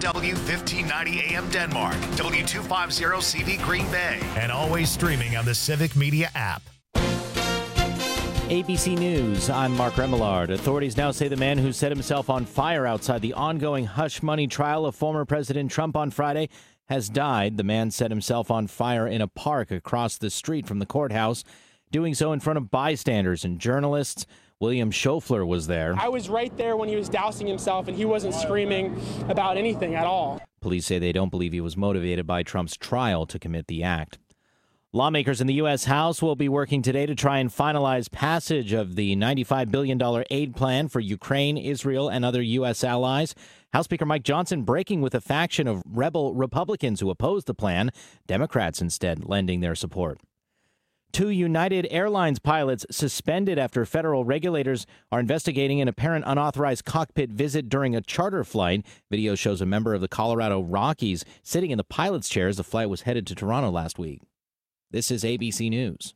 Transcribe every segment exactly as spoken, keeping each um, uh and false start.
W fifteen ninety A M Denmark, W two fifty C V Green Bay, and always streaming on the Civic Media app. A B C News, I'm Mark Remillard. Authorities now say the man who set himself on fire outside the ongoing hush money trial of former President Trump on Friday has died. The man set himself on fire in a park across the street from the courthouse, doing so in front of bystanders and journalists. William Schofler was there. I was right there when he was dousing himself, and he wasn't screaming about anything at all. Police say they don't believe he was motivated by Trump's trial to commit the act. Lawmakers in the U S. House will be working today to try and finalize passage of the ninety-five billion dollars aid plan for Ukraine, Israel, and other U S allies. House Speaker Mike Johnson breaking with a faction of rebel Republicans who oppose the plan, Democrats instead lending their support. Two United Airlines pilots suspended after federal regulators are investigating an apparent unauthorized cockpit visit during a charter flight. Video shows a member of the Colorado Rockies sitting in the pilot's chair as the flight was headed to Toronto last week. This is A B C News.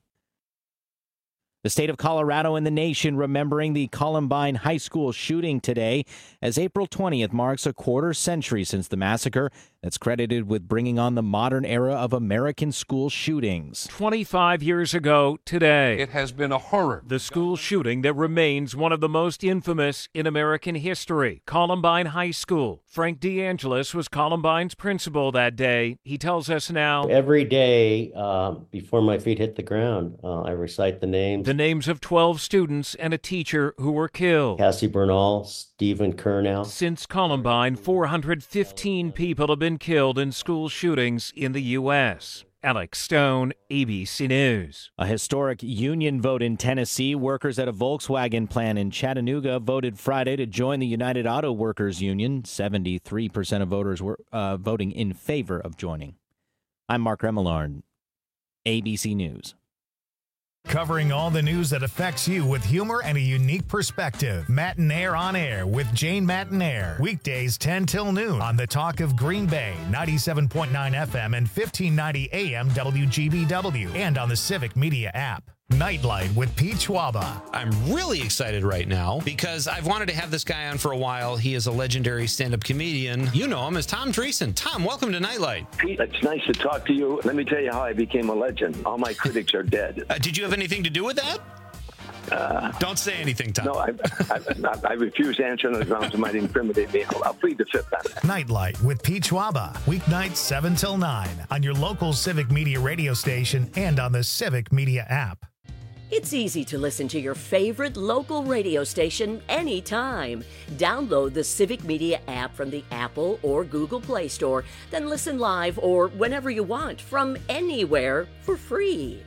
The state of Colorado and the nation remembering the Columbine High School shooting today, as April twentieth marks a quarter century since the massacre that's credited with bringing on the modern era of American school shootings. twenty-five years ago today, it has been a horror. The school shooting that remains one of the most infamous in American history. Columbine High School. Frank DeAngelis was Columbine's principal that day. He tells us now, every day uh, before my feet hit the ground, uh, I recite the names. The names of twelve students and a teacher who were killed. Cassie Bernal, Stephen Kernow. Since Columbine, four hundred fifteen people have been killed in school shootings in the U S. Alex Stone, A B C News. A historic union vote in Tennessee. Workers at a Volkswagen plant in Chattanooga voted Friday to join the United Auto Workers Union. seventy-three percent of voters were uh, voting in favor of joining. I'm Mark Remillard, A B C News. Covering all the news that affects you with humor and a unique perspective. Matinaire on Air with Jane Matinaire. Weekdays ten till noon on the Talk of Green Bay, ninety-seven point nine F M and fifteen ninety A M W G B W, and on the Civic Media app. Nightlight with Pete Schwaba. I'm really excited right now because I've wanted to have this guy on for a while. He is a legendary stand-up comedian. You know him as Tom Dreesen. Tom, welcome to Nightlight. Pete, it's nice to talk to you. Let me tell you how I became a legend. All my critics are dead. Uh, did you have anything to do with that? Uh, Don't say anything, Tom. No, I, I, I, I refuse to answer on the grounds it might incriminate me. I'll, I'll plead the fifth on that. Nightlight with Pete Schwaba. Weeknights seven till nine on your local Civic Media radio station and on the Civic Media app. It's easy to listen to your favorite local radio station anytime. Download the Civic Media app from the Apple or Google Play Store, then listen live or whenever you want from anywhere for free.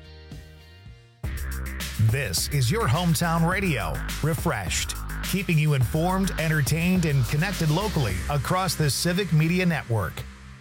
This is your hometown radio, refreshed, keeping you informed, entertained, and connected locally across the Civic Media Network.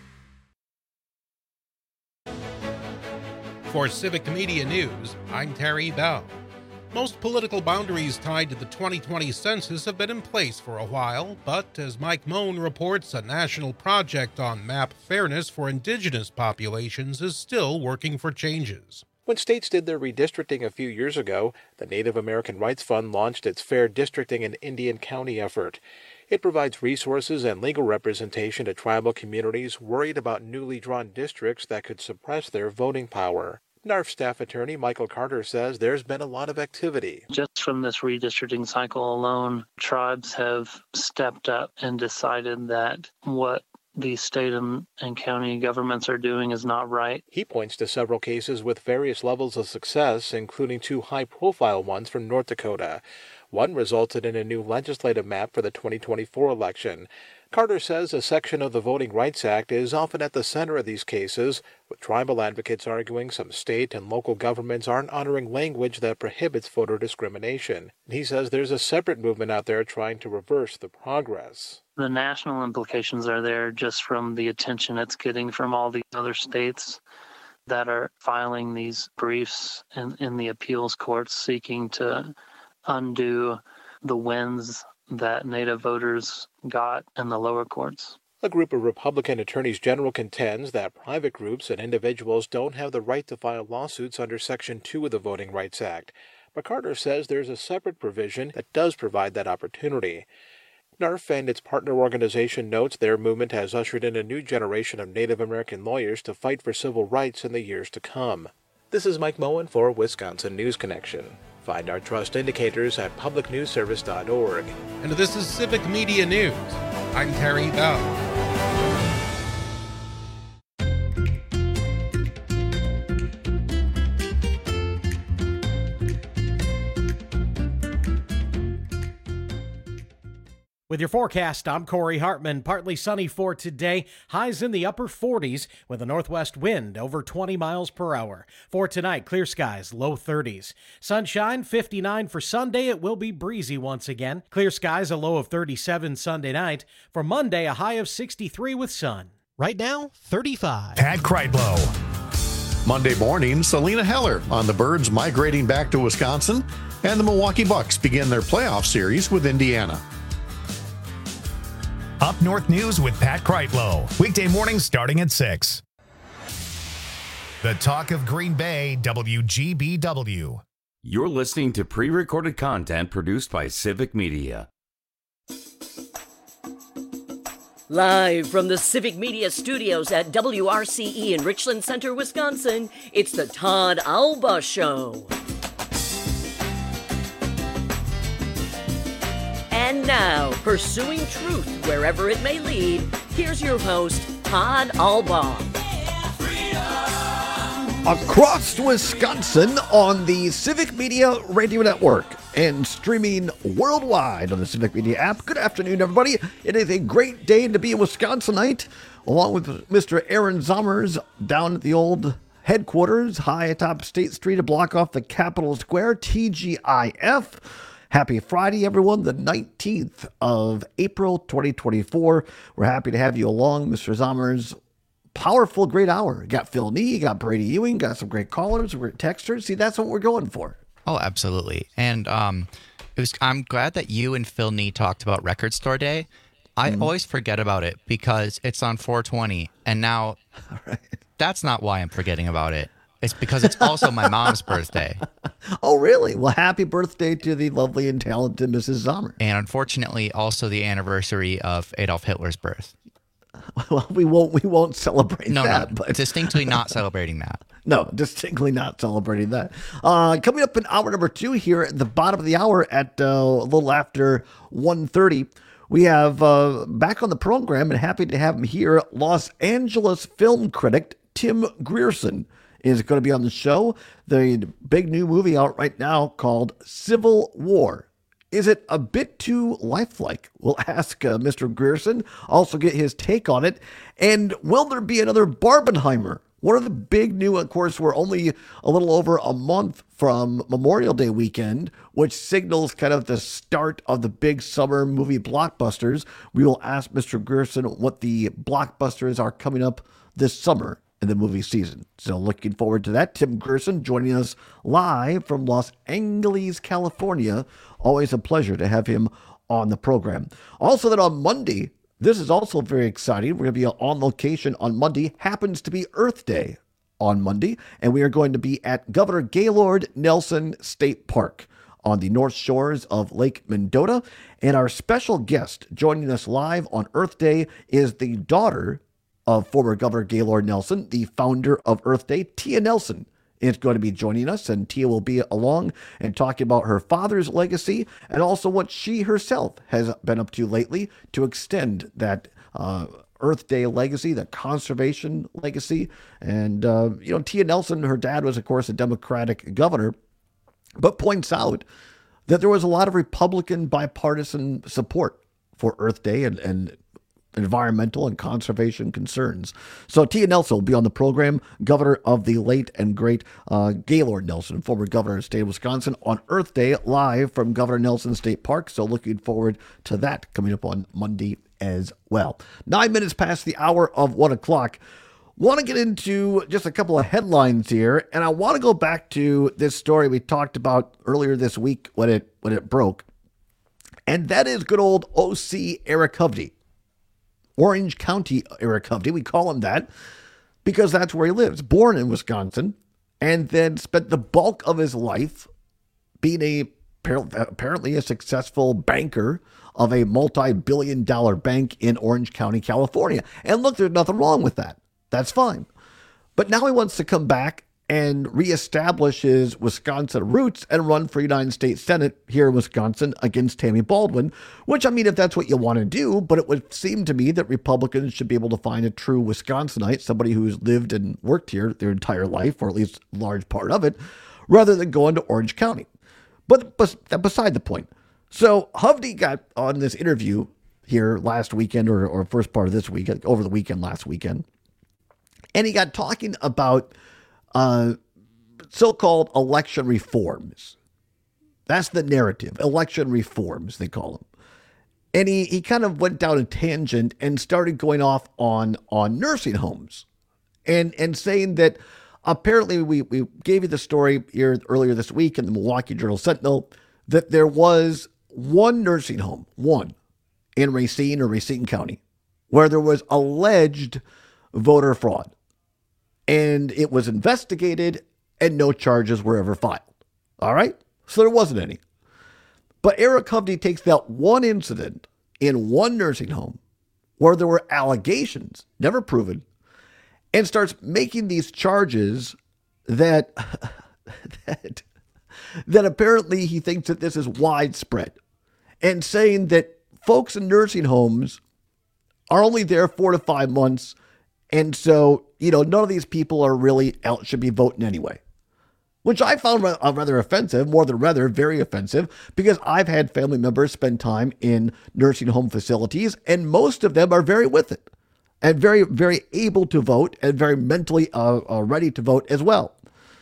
For Civic Media News, I'm Terry Bell. Most political boundaries tied to the twenty twenty census have been in place for a while, but as Mike Moan reports, a national project on map fairness for indigenous populations is still working for changes. When states did their redistricting a few years ago, the Native American Rights Fund launched its Fair Districting in Indian County effort. It provides resources and legal representation to tribal communities worried about newly drawn districts that could suppress their voting power. N A R F staff attorney Michael Carter says there's been a lot of activity. Just from this redistricting cycle alone, tribes have stepped up and decided that what the state and county governments are doing is not right. He points to several cases with various levels of success, including two high-profile ones from North Dakota. One resulted in a new legislative map for the twenty twenty-four election. Carter says a section of the Voting Rights Act is often at the center of these cases, with tribal advocates arguing some state and local governments aren't honoring language that prohibits voter discrimination. He says there's a separate movement out there trying to reverse the progress. The national implications are there just from the attention it's getting from all these other states that are filing these briefs in, in the appeals courts seeking to undo the wins that Native voters got in the lower courts. A group of Republican attorneys general contends that private groups and individuals don't have the right to file lawsuits under Section two of the Voting Rights Act. But Carter says there's a separate provision that does provide that opportunity. N A R F and its partner organization notes their movement has ushered in a new generation of Native American lawyers to fight for civil rights in the years to come. This is Mike Moen for Wisconsin News Connection. Find our trust indicators at public news service dot org. And this is Civic Media News. I'm Terry Bell. With your forecast, I'm Corey Hartman. Partly sunny for today. Highs in the upper forties with a northwest wind over twenty miles per hour. For tonight, clear skies, low thirties. Sunshine, fifty-nine for Sunday. It will be breezy once again. Clear skies, a low of thirty-seven Sunday night. For Monday, a high of sixty-three with sun. Right now, thirty-five. Pat Kreitlow. Monday morning, Selena Heller on the Birds migrating back to Wisconsin, and the Milwaukee Bucks begin their playoff series with Indiana. Up North News with Pat Kreitlow. Weekday mornings starting at six. The Talk of Green Bay, W G B W. You're listening to pre-recorded content produced by Civic Media. Live from the Civic Media Studios at W R C E in Richland Center, Wisconsin, it's the Todd Alba Show. And now, pursuing truth wherever it may lead, here's your host, Todd Alba. Across Wisconsin on the Civic Media Radio Network and streaming worldwide on the Civic Media app. Good afternoon, everybody. It is a great day to be a Wisconsinite, along with Mister Aaron Zommers down at the old headquarters, high atop State Street, a block off the Capitol Square, T G I F. Happy Friday, everyone, the nineteenth of April, twenty twenty-four. We're happy to have you along, Mister Zommers. Powerful, great hour. You got Phil Nee, you got Brady Ewing, got some great callers, great texters. See, that's what we're going for. Oh, absolutely. And um, it was. I'm glad that you and Phil Nee talked about Record Store Day. I mm. always forget about it because it's on four twenty, and now right. That's not why I'm forgetting about it. It's because it's also my mom's birthday. Oh, really? Well, happy birthday to the lovely and talented Missus Zommers. And unfortunately, also the anniversary of Adolf Hitler's birth. Well, we won't we won't celebrate no, that. No, but distinctly not celebrating that. No, distinctly not celebrating that. Uh, coming up in hour number two here at the bottom of the hour at uh, a little after one thirty, we have uh, back on the program, and happy to have him here, Los Angeles film critic Tim Grierson is going to be on the show. The big new movie out right now called Civil War. Is it a bit too lifelike? We'll ask uh, Mister Grierson, also get his take on it. And will there be another Barbenheimer? One of the big new, of course, we're only a little over a month from Memorial Day weekend, which signals kind of the start of the big summer movie blockbusters. We will ask Mister Grierson what the blockbusters are coming up this summer in the movie season. So looking forward to that. Tim Grierson joining us live from Los Angeles, California. Always a pleasure to have him on the program. Also that on Monday, this is also very exciting. We're going to be on location on Monday. Happens to be Earth Day on Monday. And we are going to be at Governor Gaylord Nelson State Park on the north shores of Lake Mendota. And our special guest joining us live on Earth Day is the daughter of former Governor Gaylord Nelson, the founder of Earth Day. Tia Nelson is going to be joining us, and Tia will be along and talking about her father's legacy and also what she herself has been up to lately to extend that uh, Earth Day legacy, the conservation legacy. And, uh, you know, Tia Nelson, her dad was, of course, a Democratic governor, but points out that there was a lot of Republican bipartisan support for Earth Day and, and environmental and conservation concerns. So Tia Nelson will be on the program, governor of the late and great uh, Gaylord Nelson, former governor of the state of Wisconsin, on Earth Day, live from Governor Nelson State Park. So looking forward to that coming up on Monday as well. Nine minutes past the hour of one o'clock. Want to get into just a couple of headlines here, and I want to go back to this story we talked about earlier this week when it when it broke, and that is good old O C Eric Hovde. Orange County Eric Hovde, we call him that because that's where he lives. Born in Wisconsin, and then spent the bulk of his life being a apparently a successful banker of a multi-billion dollar bank in Orange County, California. And look, there's nothing wrong with that. That's fine. But now he wants to come back and reestablish his Wisconsin roots and run for United States Senate here in Wisconsin against Tammy Baldwin, which, I mean, if that's what you want to do, but it would seem to me that Republicans should be able to find a true Wisconsinite, somebody who's lived and worked here their entire life, or at least a large part of it, rather than going to Orange County. But beside the point. So Hovde got on this interview here last weekend, or, or first part of this week, over the weekend, last weekend, and he got talking about Uh, so-called election reforms. That's the narrative. Election reforms, they call them. And he, he kind of went down a tangent and started going off on, on nursing homes and, and saying that apparently we, we gave you the story here earlier this week in the Milwaukee Journal-Sentinel that there was one nursing home, one, in Racine or Racine County, where there was alleged voter fraud. And it was investigated and no charges were ever filed. All right? So there wasn't any. But Eric Hovde takes that one incident in one nursing home where there were allegations, never proven, and starts making these charges that, that, that apparently he thinks that this is widespread, and saying that folks in nursing homes are only there four to five months. And so, you know, none of these people are really out, should be voting anyway, which I found rather offensive, more than rather very offensive, because I've had family members spend time in nursing home facilities, and most of them are very with it and very, very able to vote and very mentally uh, uh, ready to vote as well.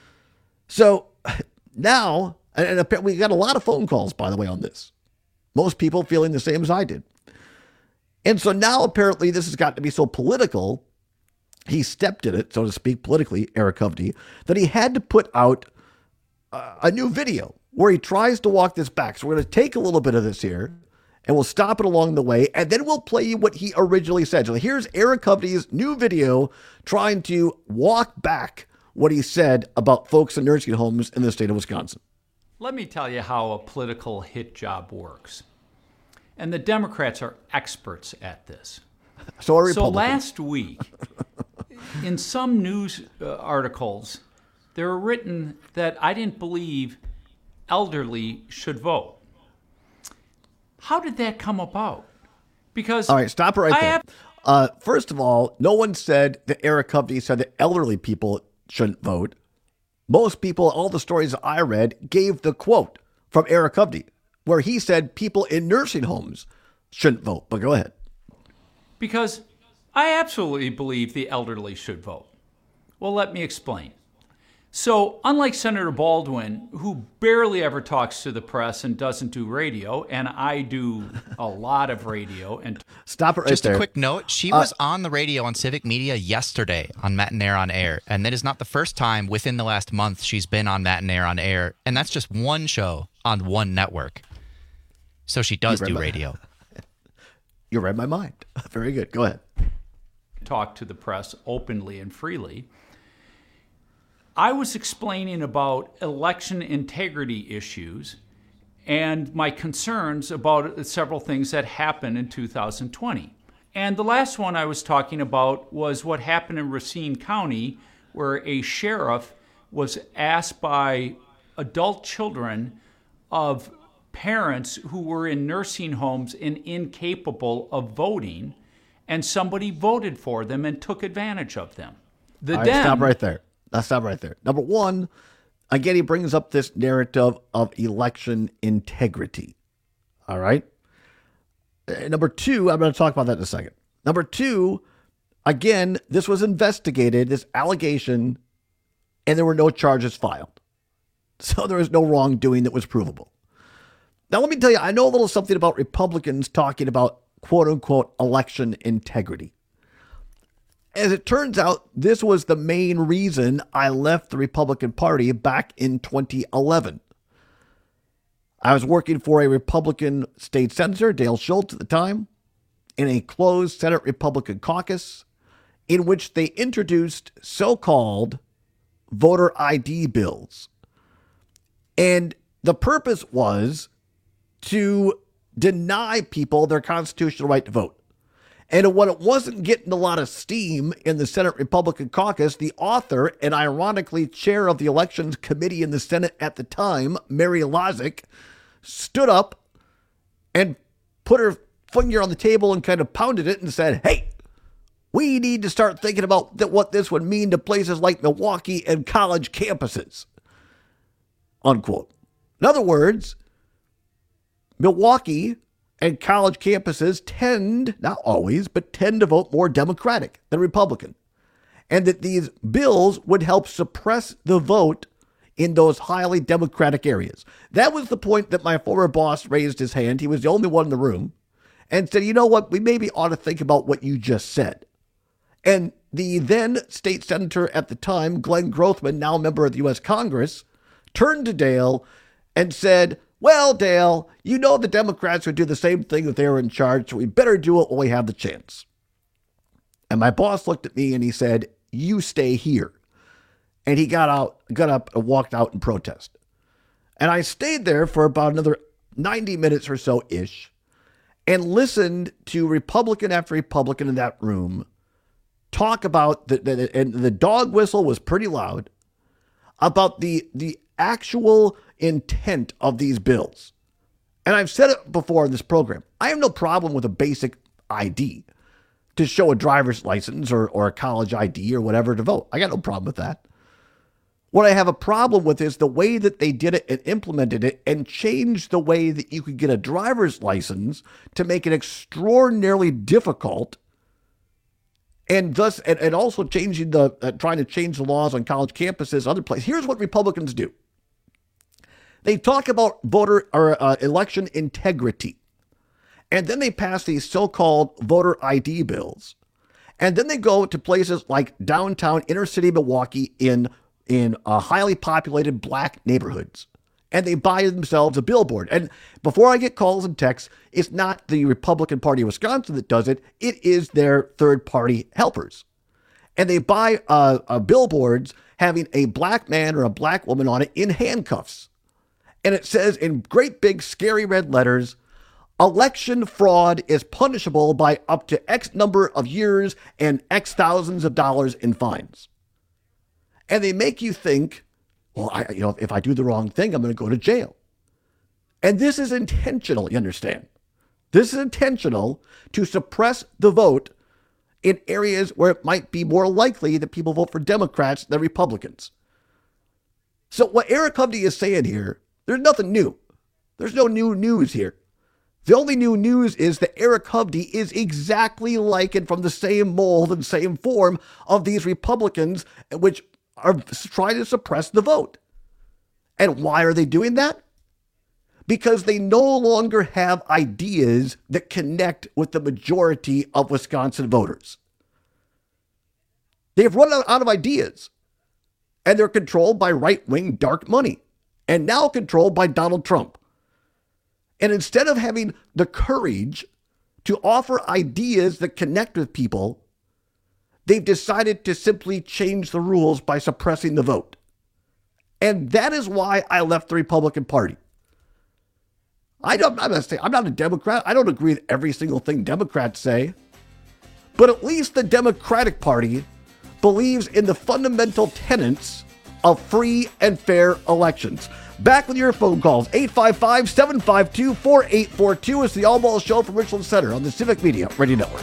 So now, and, and we got a lot of phone calls, by the way, on this. Most people feeling the same as I did. And so now apparently this has got to be so political. He stepped in it, so to speak, politically, Eric Hovde, that he had to put out uh, a new video where he tries to walk this back. So we're going to take a little bit of this here, and we'll stop it along the way, and then we'll play you what he originally said. So here's Eric Hovde's new video trying to walk back what he said about folks in nursing homes in the state of Wisconsin. Let me tell you how a political hit job works. And the Democrats are experts at this. So are So Republicans. last week, in some news uh, articles, they were written that I didn't believe elderly should vote. How did that come about? Because all right, stop it right I there. have- uh, first of all, no one said that Eric Hovde said that elderly people shouldn't vote. Most people, all the stories I read, gave the quote from Eric Hovde, where he said people in nursing homes shouldn't vote. But go ahead. Because I absolutely believe the elderly should vote. Well, let me explain. So, unlike Senator Baldwin, who barely ever talks to the press and doesn't do radio, and I do a lot of radio and stop it right Just there. a quick note, she Uh, was on the radio on Civic Media yesterday on Matt and Air on Air, and that is not the first time within the last month she's been on Matt and Air on Air, and that's just one show on one network. So she does You read do my- radio. You read my mind. Very good. Go ahead. talk to the press openly and freely. I was explaining about election integrity issues and my concerns about several things that happened in two thousand twenty. And the last one I was talking about was what happened in Racine County, where a sheriff was asked by adult children of parents who were in nursing homes and incapable of voting, and somebody voted for them and took advantage of them. The All right, Dem- stop right there. Let's stop right there. Number one, again, he brings up this narrative of election integrity. All right. Uh, Number two, I'm going to talk about that in a second. Number two, again, this was investigated, this allegation, and there were no charges filed. So there was no wrongdoing that was provable. Now, let me tell you, I know a little something about Republicans talking about quote unquote election integrity. As it turns out, this was the main reason I left the Republican Party back in twenty eleven. I was working for a Republican state senator, Dale Schultz at the time, in a closed Senate Republican caucus in which they introduced so-called voter I D bills. And The purpose was to deny people their constitutional right to vote. And when it wasn't getting a lot of steam in the Senate Republican caucus, the author and ironically chair of the elections committee in the Senate at the time, Mary Lozic, stood up and put her finger on the table and kind of pounded it and said, hey, we need to start thinking about th- what this would mean to places like Milwaukee and college campuses, unquote. In other words, Milwaukee and college campuses tend, not always, but tend to vote more Democratic than Republican. And that these bills would help suppress the vote in those highly Democratic areas. That was the point that my former boss raised his hand. He was the only one in the room and said, you know what, we maybe ought to think about what you just said. And the then state senator at the time, Glenn Grothman, now a member of the U S Congress, turned to Dale and said, well, Dale, you know the Democrats would do the same thing if they were in charge, so we better do it when we have the chance. And my boss looked at me and he said, you stay here. And he got out, got up and walked out in protest. And I stayed there for about another ninety minutes or so-ish and listened to Republican after Republican in that room talk about, the, the and the dog whistle was pretty loud, about the the actual intent of these bills. And I've said it before in this program. I have no problem with a basic I D to show a driver's license or, or a college I D or whatever to vote. I got no problem with that. What I have a problem with is the way that they did it and implemented it and changed the way that you could get a driver's license to make it extraordinarily difficult, and thus, and, and also changing the, uh, trying to change the laws on college campuses, other places. Here's what Republicans do. They talk about voter or uh, election integrity, and then they pass these so-called voter I D bills, and then they go to places like downtown inner city Milwaukee in in uh, highly populated black neighborhoods, and they buy themselves a billboard. And before I get calls and texts, it's not the Republican Party of Wisconsin that does it; it is their third-party helpers, and they buy uh, uh, billboards having a black man or a black woman on it in handcuffs. And it says in great big scary red letters, election fraud is punishable by up to X number of years and X thousands of dollars in fines. And they make you think, well, I, you know, if I do the wrong thing, I'm going to go to jail. And this is intentional, you understand? This is intentional to suppress the vote in areas where it might be more likely that people vote for Democrats than Republicans. So what Eric Hovde is saying here, there's nothing new. There's no new news here. The only new news is that Eric Hovde is exactly like and from the same mold and same form of these Republicans, which are trying to suppress the vote. And why are they doing that? Because they no longer have ideas that connect with the majority of Wisconsin voters. They've run out of ideas, and they're controlled by right-wing dark money, and now controlled by Donald Trump. And instead of having the courage to offer ideas that connect with people, they've decided to simply change the rules by suppressing the vote. And that is why I left the Republican Party. I don't, I'm, not saying, I'm not a Democrat. I don't agree with every single thing Democrats say. But at least the Democratic Party believes in the fundamental tenets of free and fair elections. Back with your phone calls. eight five five, seven five two, four eight four two is the All Ball Show from Richland Center on the Civic Media Radio Network.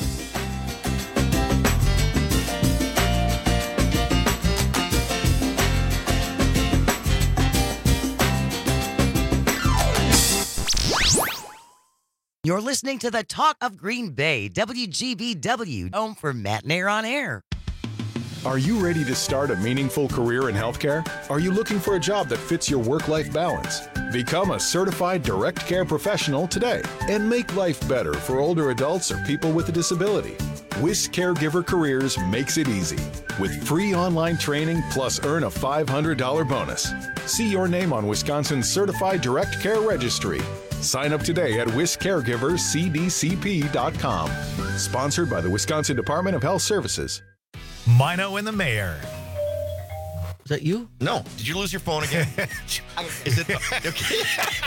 You're listening to the Talk of Green Bay, W G B W, home for Matt and Air on Air. Are you ready to start a meaningful career in healthcare? Are you looking for a job that fits your work-life balance? Become a certified direct care professional today and make life better for older adults or people with a disability. Wisc Caregiver Careers makes it easy with free online training plus earn a five hundred dollars bonus. See your name on Wisconsin's Certified Direct Care Registry. Sign up today at wisc caregivers c d c p dot com. Sponsored by the Wisconsin Department of Health Services. Mino and the Mayor. Is that you? No. Did you lose your phone again? Is it? Okay.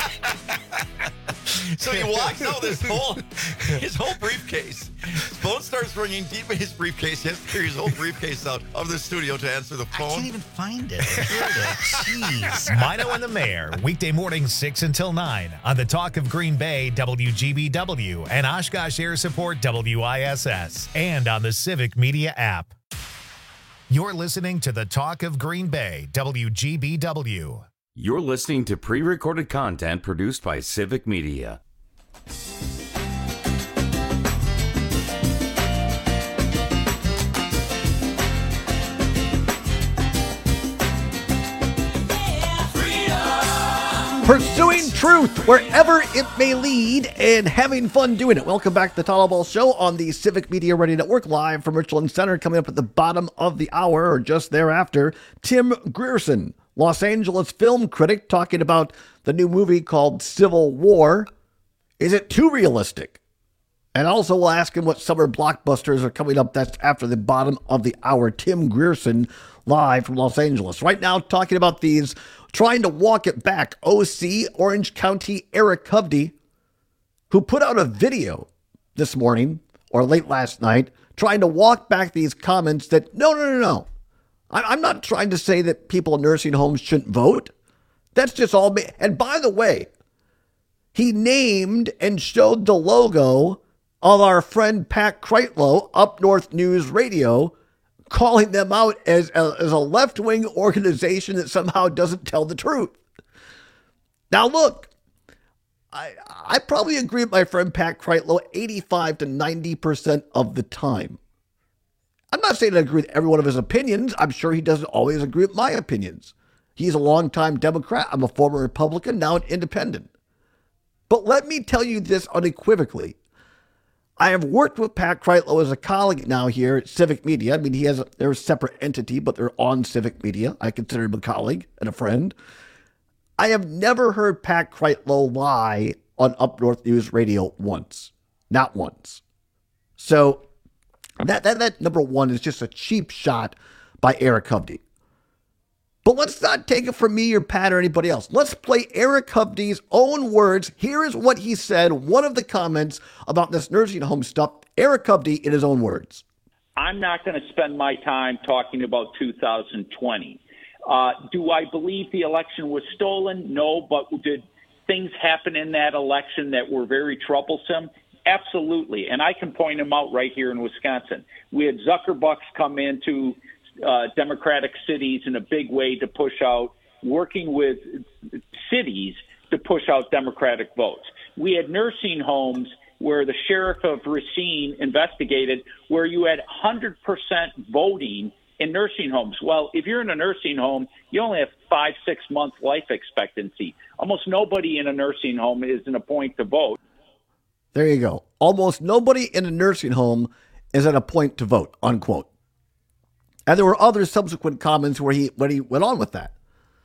So he walks out this whole, his whole briefcase. His phone starts ringing deep in his briefcase. He has to carry his whole briefcase out of the studio to answer the phone. I can't even find it. Jeez. Mino and the Mayor, weekday mornings six until nine on the Talk of Green Bay, W G B W, and Oshkosh Air Support, W I S S, and on the Civic Media app. You're listening to the Talk of Green Bay, W G B W. You're listening to pre-recorded content produced by Civic Media. Pursuing truth wherever it may lead and having fun doing it. Welcome back to the Total Ball Show on the Civic Media Radio Network, live from Richland Center. Coming up at the bottom of the hour or just thereafter, Tim Grierson, Los Angeles film critic, talking about the new movie called Civil War. Is it too realistic? And also we'll ask him what summer blockbusters are coming up. That's after the bottom of the hour. Tim Grierson, live from Los Angeles. Right now, talking about these, trying to walk it back. O C, Orange County, Eric Hovde, who put out a video this morning or late last night, trying to walk back these comments that, no, no, no, no. I'm not trying to say that people in nursing homes shouldn't vote. That's just all me. And by the way, he named and showed the logo of our friend Pat Kreitlow, Up North News Radio, calling them out as a, as a left-wing organization that somehow doesn't tell the truth. Now, look, I I probably agree with my friend Pat Kreitlow eighty-five to ninety percent of the time. I'm not saying I agree with every one of his opinions. I'm sure he doesn't always agree with my opinions. He's a longtime Democrat. I'm a former Republican, now an independent. But let me tell you this unequivocally. I have worked with Pat Kreitlow as a colleague now here at Civic Media. I mean, he has a, they're a separate entity, but they're on Civic Media. I consider him a colleague and a friend. I have never heard Pat Kreitlow lie on Up North News Radio once. Not once. So that, that, that number one is just a cheap shot by Eric Hovde. But let's not take it from me or Pat or anybody else. Let's play Eric Hovde's own words. Here is what he said, one of the comments about this nursing home stuff. Eric Hovde in his own words. I'm not going to spend my time talking about two thousand twenty. Uh, do I believe the election was stolen? No, but did things happen in that election that were very troublesome? Absolutely. And I can point them out right here in Wisconsin. We had Zuckerbucks come into Uh, Democratic cities in a big way to push out, working with cities to push out Democratic votes. We had nursing homes where the sheriff of Racine investigated where you had one hundred percent voting in nursing homes. Well, if you're in a nursing home, you only have five, six months life expectancy. Almost nobody in a nursing home is in a point to vote. There you go. Almost nobody in a nursing home is at a point to vote, unquote. And there were other subsequent comments where he when he went on with that.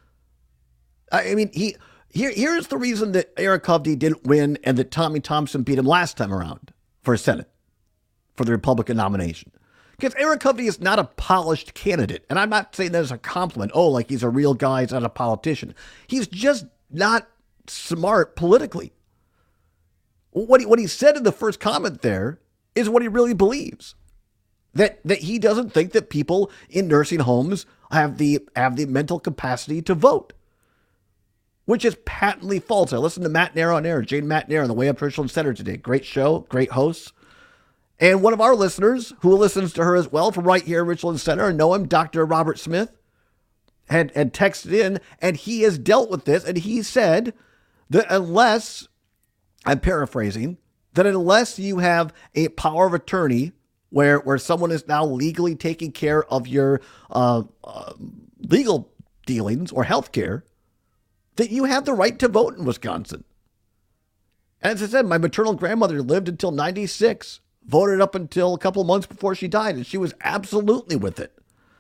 I mean, he here here's the reason that Eric Hovde didn't win and that Tommy Thompson beat him last time around for Senate, for the Republican nomination. Because Eric Hovde is not a polished candidate. And I'm not saying that as a compliment. Oh, like he's a real guy, he's not a politician. He's just not smart politically. What he, what he said in the first comment there is what he really believes. That that he doesn't think that people in nursing homes have the have the mental capacity to vote, which is patently false. I listened to Matt Nair on air, Jane Matt Nair on the way up to Richland Center today. Great show, great hosts. And one of our listeners who listens to her as well from right here in Richland Center, and know him, Doctor Robert Smith, had, had texted in, and he has dealt with this, and he said that unless, I'm paraphrasing, that unless you have a power of attorney where where someone is now legally taking care of your uh, uh, legal dealings or health care, that you have the right to vote in Wisconsin. And as I said, my maternal grandmother lived until ninety-six, voted up until a couple of months before she died, and she was absolutely with it.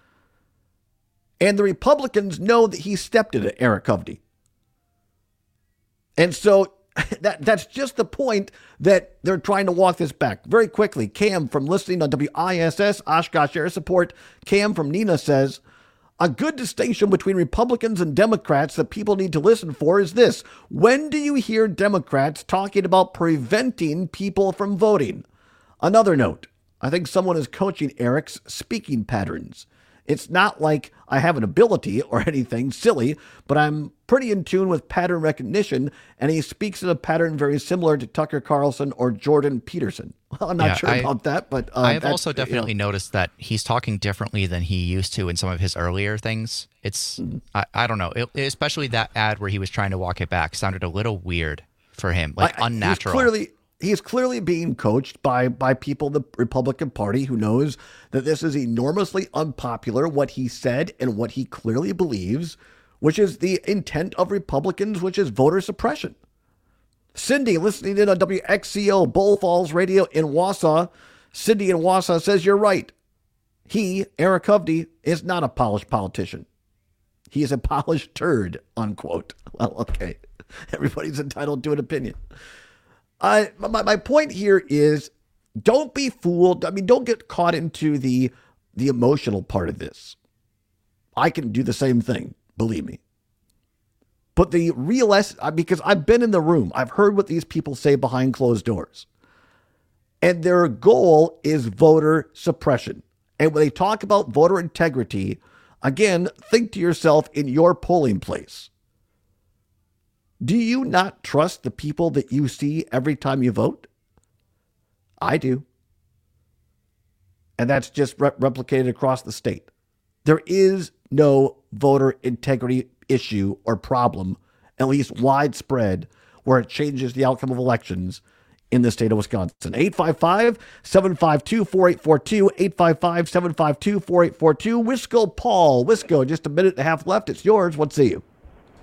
And the Republicans know that he stepped in it, Eric Hovde. And so That that's just the point that they're trying to walk this back. Very quickly, Cam from listening on W I S S, Oshkosh Air Support, Cam from Neenah says, A good distinction between Republicans and Democrats that people need to listen for is this. When do you hear Democrats talking about preventing people from voting? Another note, I think someone is coaching Eric's speaking patterns. It's not like I have an ability or anything silly, but I'm pretty in tune with pattern recognition, and he speaks in a pattern very similar to Tucker Carlson or Jordan Peterson. Well, I'm not Yeah, sure I- about that, but uh, I've that's, also definitely you know, noticed that he's talking differently than he used to in some of his earlier things. It's, I, I don't know, it, especially that ad where he was trying to walk it back sounded a little weird for him, like I- unnatural. He's clearly, he's clearly being coached by by people in the Republican Party who knows that this is enormously unpopular, what he said and what he clearly believes, which is the intent of Republicans, which is voter suppression. Cindy, listening in on W X C O Bull Falls Radio in Wausau. Cindy in Wausau says you're right. He, Eric Hovde, is not a polished politician. He is a polished turd, unquote. Well, okay. Everybody's entitled to an opinion. Uh, my, my point here is don't be fooled. I mean, don't get caught into the the emotional part of this. I can do the same thing, believe me. But the real essence, because I've been in the room, I've heard what these people say behind closed doors. And their goal is voter suppression. And when they talk about voter integrity, again, think to yourself in your polling place. Do you not trust the people that you see every time you vote? I do. And that's just re- replicated across the state. There is no voter integrity issue or problem, at least widespread, where it changes the outcome of elections in the state of Wisconsin. eight five five, seven five two, four eight four two, eight five five, seven five two, four eight four two. Wisco Paul. Wisco, just a minute and a half left. It's yours. What say you?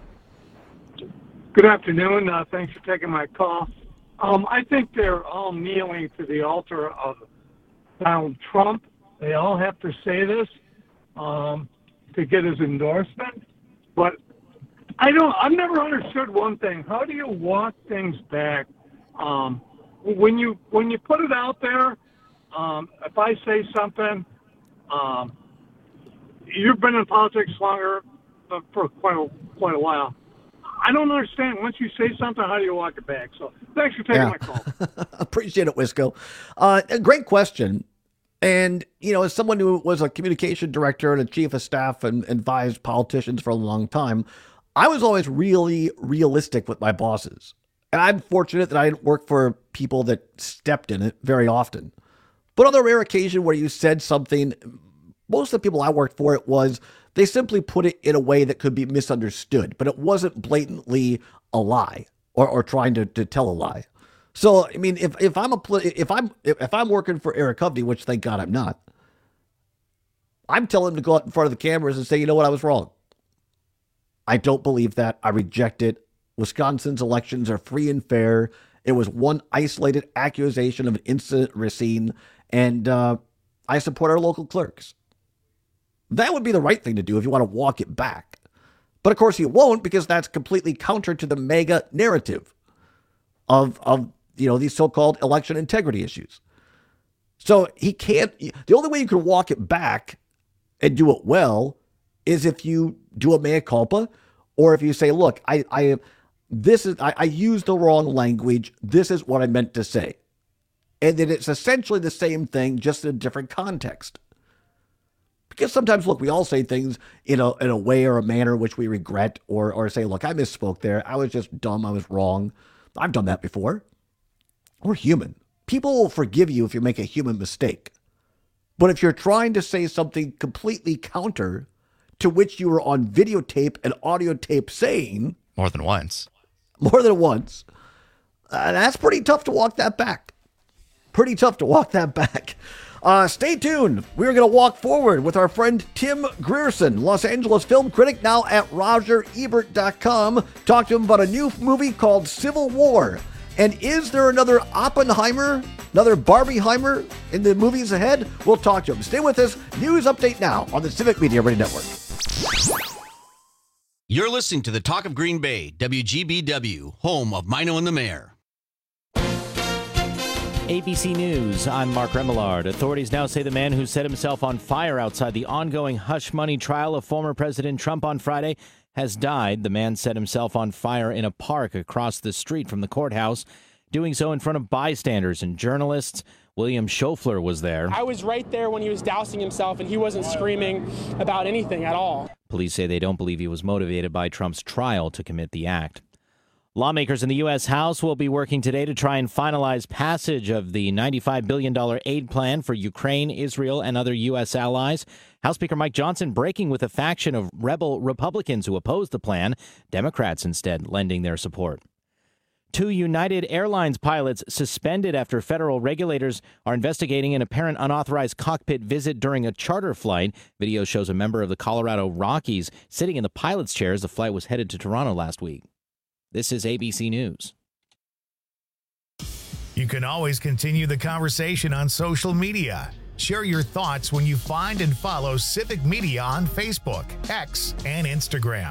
Good afternoon. Uh, thanks for taking my call. Um, I think they're all kneeling to the altar of Donald Trump. They all have to say this um, to get his endorsement. But I don't. I've never understood one thing. How do you walk things back? Um, when you when you put it out there, um, if I say something, um, you've been in politics longer uh, for quite a, quite a while. I don't understand. Once you say something, how do you walk it back? So thanks for taking Yeah. my call. Appreciate it, Wisco. Uh, a great question. And, you know, as someone who was a communication director and a chief of staff and advised politicians for a long time, I was always really realistic with my bosses. And I'm fortunate that I didn't work for people that stepped in it very often. But on the rare occasion where you said something, most of the people I worked for, it was they simply put it in a way that could be misunderstood, but it wasn't blatantly a lie or, or trying to, to tell a lie. So, I mean, if, if I'm a if I'm if I'm working for Eric Hovde, which thank God I'm not, I'm telling him to go out in front of the cameras and say, you know what, I was wrong. I don't believe that. I reject it. Wisconsin's elections are free and fair. It was one isolated accusation of an incident Racine, and uh, I support our local clerks. That would be the right thing to do if you want to walk it back. But of course you won't, because that's completely counter to the mega narrative of, of you know, these so-called election integrity issues. So he can't, the only way you can walk it back and do it well is if you do a mea culpa, or if you say, look, I, I, this is, I, I used the wrong language. This is what I meant to say. And then it's essentially the same thing, just in a different context. Because sometimes, look, we all say things in a in a way or a manner which we regret, or or say, look, I misspoke there. I was just dumb. I was wrong. I've done that before. We're human. People will forgive you if you make a human mistake. But if you're trying to say something completely counter to which you were on videotape and audio tape saying... More than once. More than once. Uh, that's pretty tough to walk that back. Pretty tough to walk that back. Uh, stay tuned. We're going to walk forward with our friend Tim Grierson, Los Angeles film critic, now at Roger Ebert dot com. Talk to him about a new movie called Civil War. And is there another Oppenheimer, another Barbieheimer in the movies ahead? We'll talk to him. Stay with us. News update now on the Civic Media Radio Network. You're listening to the Talk of Green Bay, W G B W, home of Mino and the Mayor. A B C News, I'm Mark Remillard. Authorities now say the man who set himself on fire outside the ongoing hush money trial of former President Trump on Friday has died. The man set himself on fire in a park across the street from the courthouse, doing so in front of bystanders and journalists. William Schofler was there. I was right there when he was dousing himself, and he wasn't screaming about anything at all. Police say they don't believe he was motivated by Trump's trial to commit the act. Lawmakers in the U S House will be working today to try and finalize passage of the ninety-five billion dollars aid plan for Ukraine, Israel, and other U S allies. House Speaker Mike Johnson breaking with a faction of rebel Republicans who oppose the plan, Democrats instead lending their support. Two United Airlines pilots suspended after federal regulators are investigating an apparent unauthorized cockpit visit during a charter flight. Video shows a member of the Colorado Rockies sitting in the pilot's chair as the flight was headed to Toronto last week. This is A B C News. You can always continue the conversation on social media. Share your thoughts when you find and follow Civic Media on Facebook, X, and Instagram.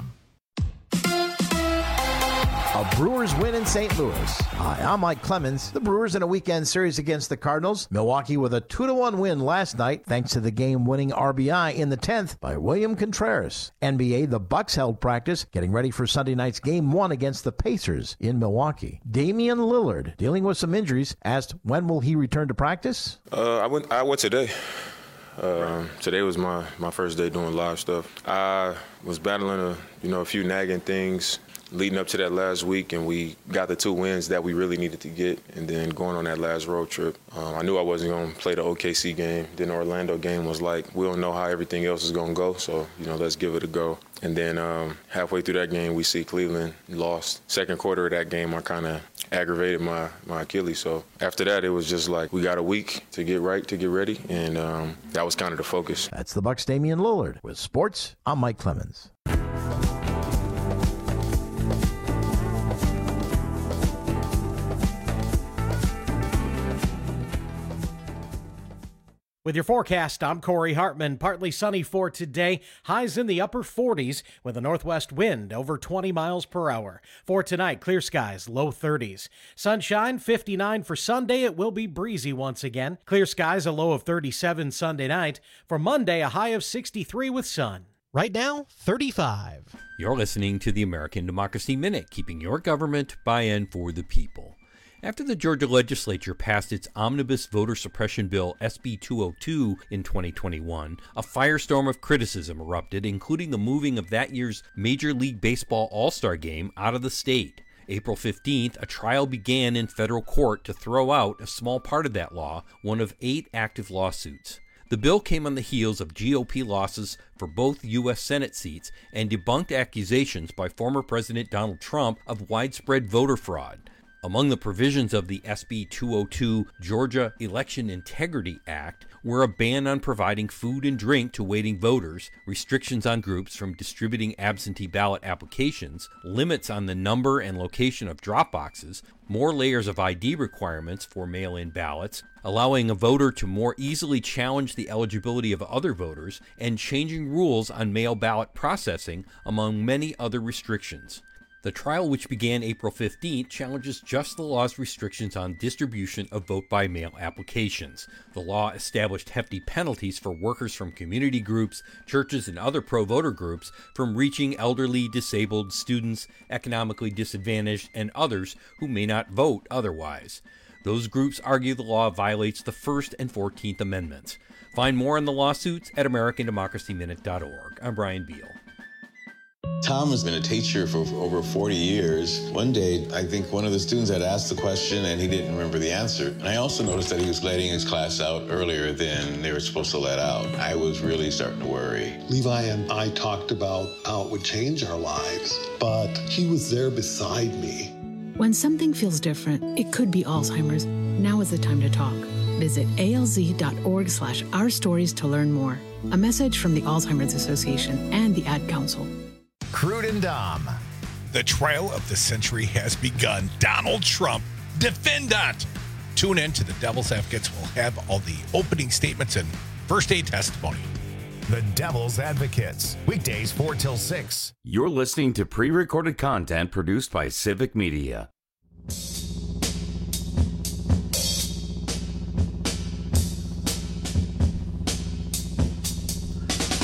A Brewers win in Saint Louis. Hi, I'm Mike Clemens. The Brewers in a weekend series against the Cardinals. Milwaukee with a two to one win last night thanks to the game-winning R B I in the tenth by William Contreras. N B A, the Bucks held practice, getting ready for Sunday night's game one against the Pacers in Milwaukee. Damian Lillard, dealing with some injuries, asked when will he return to practice? Uh, I went I went today. Uh, today was my, my first day doing live stuff. I was battling a, you know, a few nagging things leading up to that last week, and we got the two wins that we really needed to get. And then going on that last road trip, um, I knew I wasn't going to play the O K C game. Then the Orlando game was like, we don't know how everything else is going to go, so, you know, let's give it a go. And then um, halfway through that game, we see Cleveland lost. Second quarter of that game, I kind of aggravated my, my Achilles. So after that, it was just like, we got a week to get right, to get ready, and um, that was kind of the focus. That's the Bucks' Damian Lillard. With sports, I'm Mike Clemens. With your forecast, I'm Corey Hartman. Partly sunny for today. Highs in the upper forties with a northwest wind over twenty miles per hour. For tonight, clear skies, low thirties. Sunshine, fifty-nine for Sunday. It will be breezy once again. Clear skies, a low of thirty-seven Sunday night. For Monday, a high of sixty-three with sun. Right now, thirty-five. You're listening to the American Democracy Minute, keeping your government by and for the people. After the Georgia legislature passed its omnibus voter suppression bill S B two oh two in twenty twenty-one, a firestorm of criticism erupted, including the moving of that year's Major League Baseball All-Star Game out of the state. April fifteenth, a trial began in federal court to throw out a small part of that law, one of eight active lawsuits. The bill came on the heels of G O P losses for both U S Senate seats and debunked accusations by former President Donald Trump of widespread voter fraud. Among the provisions of the S B two oh two Georgia Election Integrity Act were a ban on providing food and drink to waiting voters, restrictions on groups from distributing absentee ballot applications, limits on the number and location of drop boxes, more layers of I D requirements for mail-in ballots, allowing a voter to more easily challenge the eligibility of other voters, and changing rules on mail ballot processing, among many other restrictions. The trial, which began April fifteenth, challenges just the law's restrictions on distribution of vote-by-mail applications. The law established hefty penalties for workers from community groups, churches, and other pro-voter groups from reaching elderly, disabled, students, economically disadvantaged, and others who may not vote otherwise. Those groups argue the law violates the First and Fourteenth Amendments. Find more on the lawsuits at American Democracy Minute dot org. I'm Brian Beal. Tom has been a teacher for over forty years. One day, I think one of the students had asked the question and he didn't remember the answer. And I also noticed that he was letting his class out earlier than they were supposed to let out. I was really starting to worry. Levi and I talked about how it would change our lives, but he was there beside me. When something feels different, it could be Alzheimer's. Now is the time to talk. Visit A L Z dot org slash our stories to learn more. A message from the Alzheimer's Association and the Ad Council. Crude and Dom. The trial of the century has begun. Donald Trump, defendant. Tune in to the Devil's Advocates. We'll have all the opening statements and first aid testimony. The Devil's Advocates. Weekdays four till six. You're listening to pre-recorded content produced by Civic Media.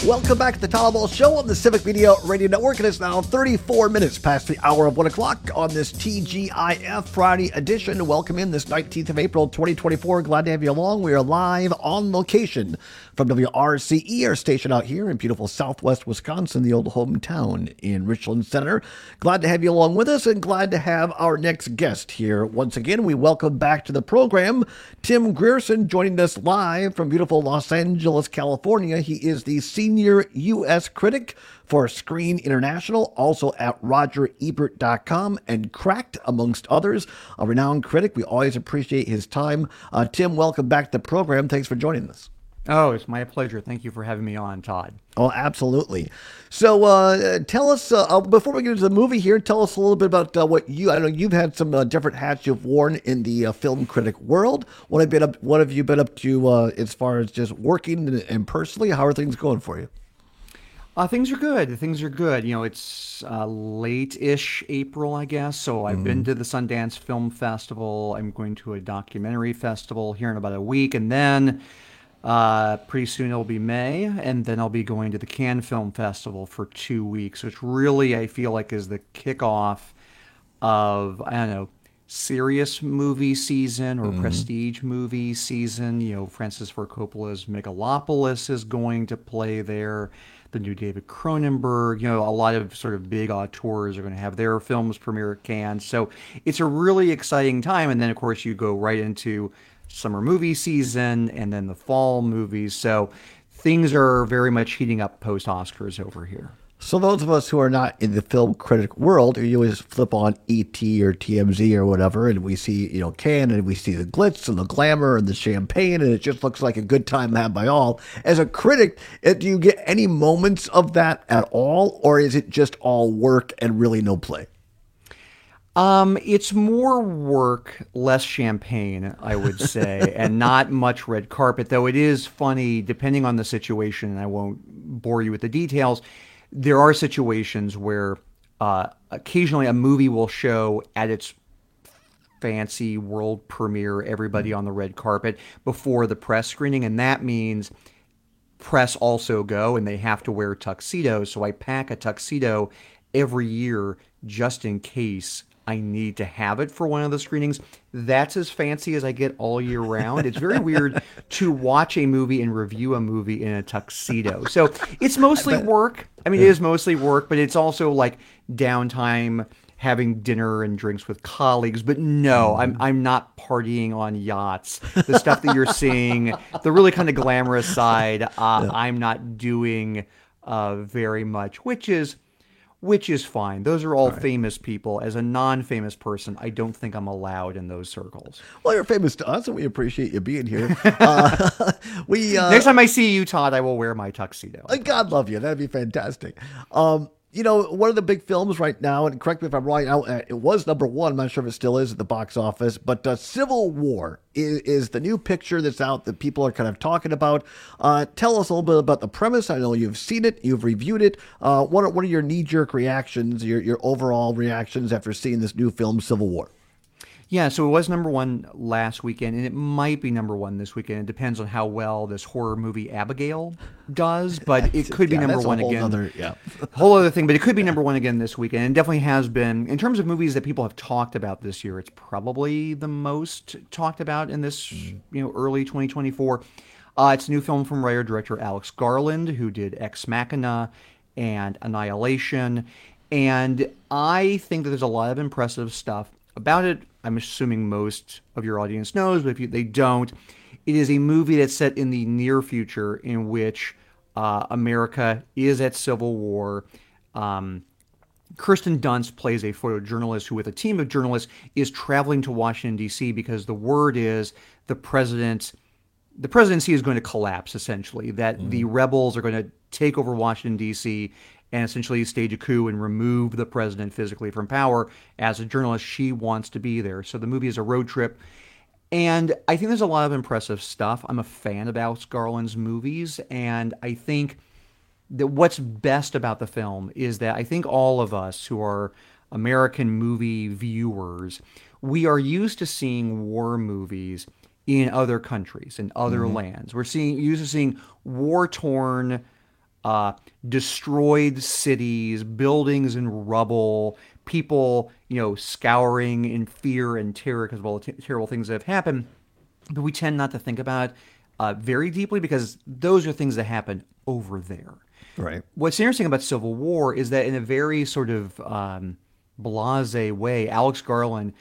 Welcome back to the Tom Ball Show on the Civic Media Radio Network. It is now thirty-four minutes past the hour of one o'clock on this T G I F Friday edition. Welcome in this nineteenth of April, twenty twenty-four. Glad to have you along. We are live on location from W R C E, our station out here in beautiful southwest Wisconsin, the old hometown in Richland Center. Glad to have you along with us and glad to have our next guest here. Once again, we welcome back to the program Tim Grierson, joining us live from beautiful Los Angeles, California. He is the senior Senior U S critic for Screen International, also at roger ebert dot com and Cracked, amongst others. A renowned critic. We always appreciate his time. Uh, Tim, welcome back to the program. Thanks for joining us. Oh, it's my pleasure. Thank you for having me on, Todd. Oh, absolutely. So uh, tell us, uh, before we get into the movie here, tell us a little bit about uh, what you, I know you've had some uh, different hats you've worn in the uh, film critic world. What have, been up, what have you been up to uh, as far as just working and, and personally? How are things going for you? Uh, things are good. Things are good. You know, it's uh, late-ish April, I guess. So I've mm-hmm. been to the Sundance Film Festival. I'm going to a documentary festival here in about a week. And then uh, pretty soon it'll be May. And then I'll be going to the Cannes Film Festival for two weeks, which really I feel like is the kickoff of, I don't know, serious movie season or mm-hmm. prestige movie season. You know, Francis Ford Coppola's Megalopolis is going to play there. The new David Cronenberg, you know, a lot of sort of big auteurs are going to have their films premiere at Cannes. So it's a really exciting time. And then, of course, you go right into summer movie season and then the fall movies. So things are very much heating up post-Oscars over here. So those of us who are not in the film critic world, you always flip on E T or T M Z or whatever, and we see, you know, Cannes, and we see the glitz and the glamour and the champagne, and it just looks like a good time had by all. As a critic, do you get any moments of that at all, or is it just all work and really no play? Um, it's more work, less champagne, I would say, and not much red carpet, though it is funny, depending on the situation, and I won't bore you with the details. There are situations where uh, occasionally a movie will show at its fancy world premiere, everybody on the red carpet before the press screening, and that means press also go, and they have to wear tuxedos. So I pack a tuxedo every year just in case I need to have it for one of the screenings. That's as fancy as I get all year round. It's very weird to watch a movie and review a movie in a tuxedo. So it's mostly work. I mean, it is mostly work, but it's also like downtime, having dinner and drinks with colleagues. But no, I'm I'm not partying on yachts. The stuff that you're seeing, the really kind of glamorous side, uh, yeah. I'm not doing uh, very much, which is Which is fine. Those are all right. famous people. As a non-famous person, I don't think I'm allowed in those circles. Well, you're famous to us, and we appreciate you being here. Uh, we uh, Next time I see you, Todd, I will wear my tuxedo. God love you. That'd be fantastic. Um, you know, one of the big films right now, and correct me if I'm wrong, it was number one. I'm not sure if it still is at the box office, but uh, Civil War is, is the new picture that's out that people are kind of talking about. Uh, tell us a little bit about the premise. I know you've seen it, you've reviewed it. Uh, what are, what are your knee-jerk reactions, your, your overall reactions after seeing this new film, Civil War? Yeah, so it was number one last weekend, and it might be number one this weekend. It depends on how well this horror movie Abigail does, but it could be yeah, number that's one a whole again. Other, yeah. whole other thing, but it could be number one again this weekend, and it definitely has been. In terms of movies that people have talked about this year, it's probably the most talked about in this you know early twenty twenty-four. Uh, it's a new film from writer-director Alex Garland, who did Ex Machina and Annihilation, and I think that there's a lot of impressive stuff about it. I'm assuming most of your audience knows, but if you, they don't, it is a movie that's set in the near future in which uh, America is at civil war. Um, Kirsten Dunst plays a photojournalist who, with a team of journalists, is traveling to Washington, D C because the word is the president, the presidency is going to collapse, essentially, that mm. the rebels are going to take over Washington, D C and essentially stage a coup and remove the president physically from power. As a journalist, she wants to be there. So the movie is a road trip. And I think there's a lot of impressive stuff. I'm a fan of Alex Garland's movies. And I think that what's best about the film is that I think all of us who are American movie viewers, we are used to seeing war movies in other countries, in other mm-hmm. lands. We're seeing used to seeing war-torn uh, destroyed cities, buildings in rubble, people, you know, scouring in fear and terror because of all the t- terrible things that have happened. But we tend not to think about it uh, very deeply because those are things that happen over there. Right. What's interesting about Civil War is that in a very sort of um, blasé way, Alex Garland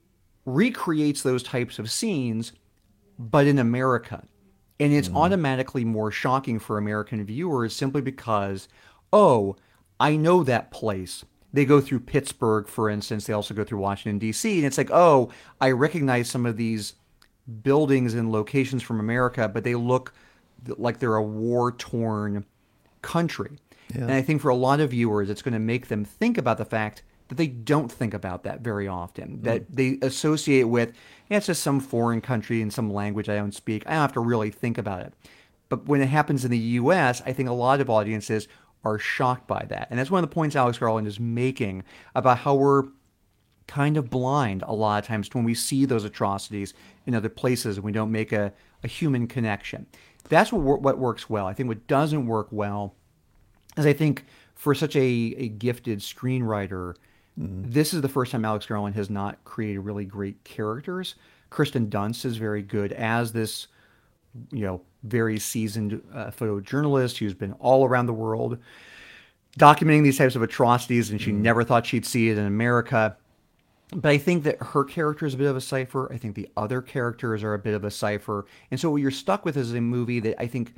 recreates those types of scenes, but in America. And it's mm. automatically more shocking for American viewers simply because, oh, I know that place. They go through Pittsburgh, for instance. They also go through Washington, D C. And it's like, oh, I recognize some of these buildings and locations from America, but they look like they're a war-torn country. Yeah. And I think for a lot of viewers, it's going to make them think about the fact that they don't think about that very often, mm. that they associate with, yeah, it's just some foreign country in some language I don't speak. I don't have to really think about it. But when it happens in the U S, I think a lot of audiences are shocked by that. And that's one of the points Alex Garland is making about how we're kind of blind a lot of times when we see those atrocities in other places and we don't make a, a human connection. That's what, what works well. I think what doesn't work well is I think for such a, a gifted screenwriter, mm. this is the first time Alex Garland has not created really great characters. Kirsten Dunst is very good as this, you know, very seasoned uh, photojournalist who's been all around the world documenting these types of atrocities, and she mm. never thought she'd see it in America. But I think that her character is a bit of a cipher. I think the other characters are a bit of a cipher. And so what you're stuck with is a movie that I think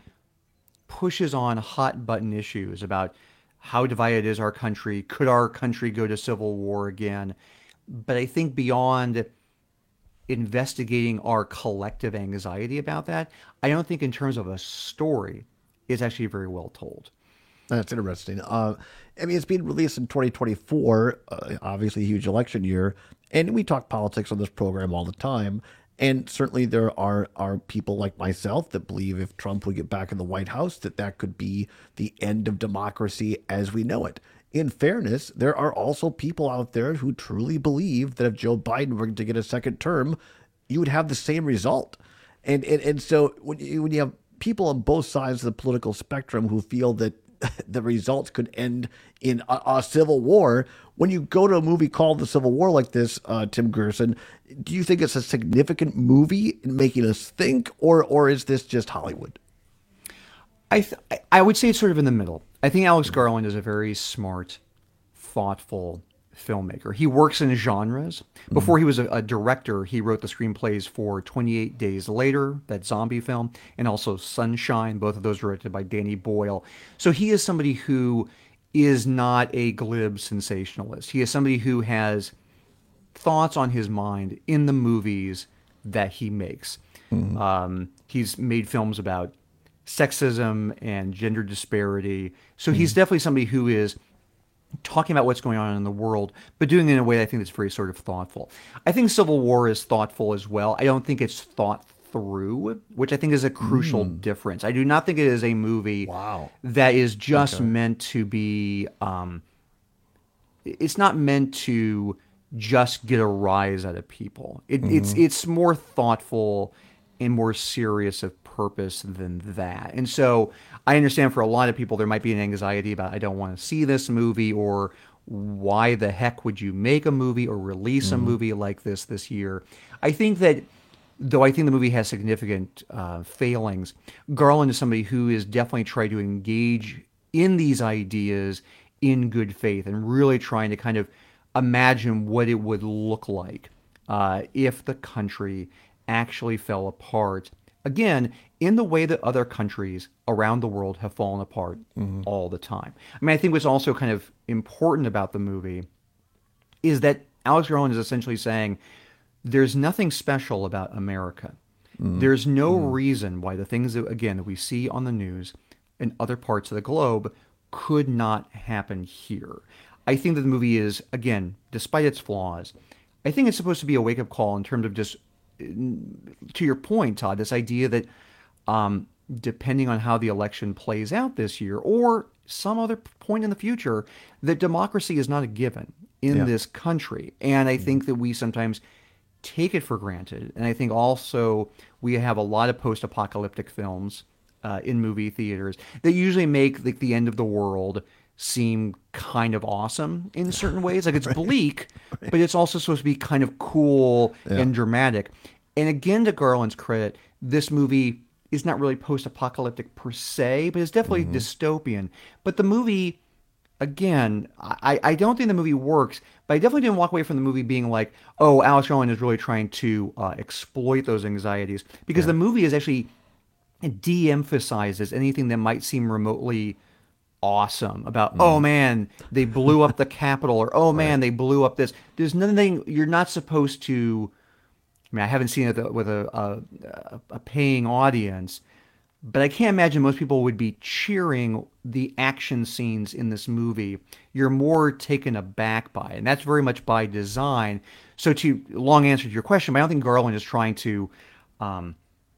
pushes on hot button issues about how divided is our country? Could our country go to civil war again? But I think beyond investigating our collective anxiety about that, I don't think in terms of a story, it's actually very well told. That's interesting. Uh, I mean, it's being released in twenty twenty-four, uh, obviously a huge election year, and we talk politics on this program all the time. And certainly there are, are people like myself that believe if Trump would get back in the White House, that that could be the end of democracy as we know it. In fairness, there are also people out there who truly believe that if Joe Biden were to get a second term, you would have the same result. And and, and so when you, when you have people on both sides of the political spectrum who feel that the results could end in a, a civil war, when you go to a movie called The Civil War like this, uh, Tim Gerson, do you think it's a significant movie in making us think, or or is this just Hollywood? I th- I would say it's sort of in the middle. I think Alex Garland is a very smart, thoughtful filmmaker. He works in genres. Before he was a, a director, he wrote the screenplays for twenty-eight Days Later, that zombie film, and also Sunshine. Both of those directed by Danny Boyle. So he is somebody who is not a glib sensationalist. He is somebody who has thoughts on his mind in the movies that he makes. Mm-hmm. Um, he's made films about sexism and gender disparity. So mm-hmm. he's definitely somebody who is talking about what's going on in the world, but doing it in a way I think that's very sort of thoughtful. I think Civil War is thoughtful as well. I don't think it's thought through, which I think is a crucial mm. difference. I do not think it is a movie wow. that is just okay. meant to be, um, it's not meant to just get a rise out of people. It, mm-hmm. It's it's more thoughtful and more serious of purpose than that. And so I understand for a lot of people there might be an anxiety about, I don't want to see this movie, or why the heck would you make a movie or release mm-hmm. a movie like this this year? I think that, though I think the movie has significant uh, failings, Garland is somebody who is definitely trying to engage in these ideas in good faith and really trying to kind of imagine what it would look like uh, if the country actually fell apart. Again, in the way that other countries around the world have fallen apart mm-hmm. all the time. I mean, I think what's also kind of important about the movie is that Alex Garland is essentially saying there's nothing special about America. Mm-hmm. There's no mm-hmm. reason why the things that, again, that we see on the news in other parts of the globe could not happen here. I think that the movie is, again, despite its flaws, I think it's supposed to be a wake-up call in terms of just, to your point, Todd, this idea that um, depending on how the election plays out this year or some other point in the future, that democracy is not a given in yeah. this country. And I think that we sometimes take it for granted. And I think also we have a lot of post-apocalyptic films uh, in movie theaters that usually make like the end of the world seem kind of awesome in certain ways. Like it's right. bleak, right. but it's also supposed to be kind of cool yeah. and dramatic. And again, to Garland's credit, this movie is not really post-apocalyptic per se, but it's definitely mm-hmm. dystopian. But the movie, again, I, I don't think the movie works, but I definitely didn't walk away from the movie being like, oh, Alex Garland is really trying to uh, exploit those anxieties. Because yeah. the movie is actually de-emphasizes anything that might seem remotely awesome about, mm. oh man, they blew up the Capitol, or oh man, right. they blew up this. There's nothing, you're not supposed to, I mean, I haven't seen it with a, a, a paying audience, but I can't imagine most people would be cheering the action scenes in this movie. You're more taken aback by it, and that's very much by design. So to long answer to your question, but I don't think Garland is trying to um,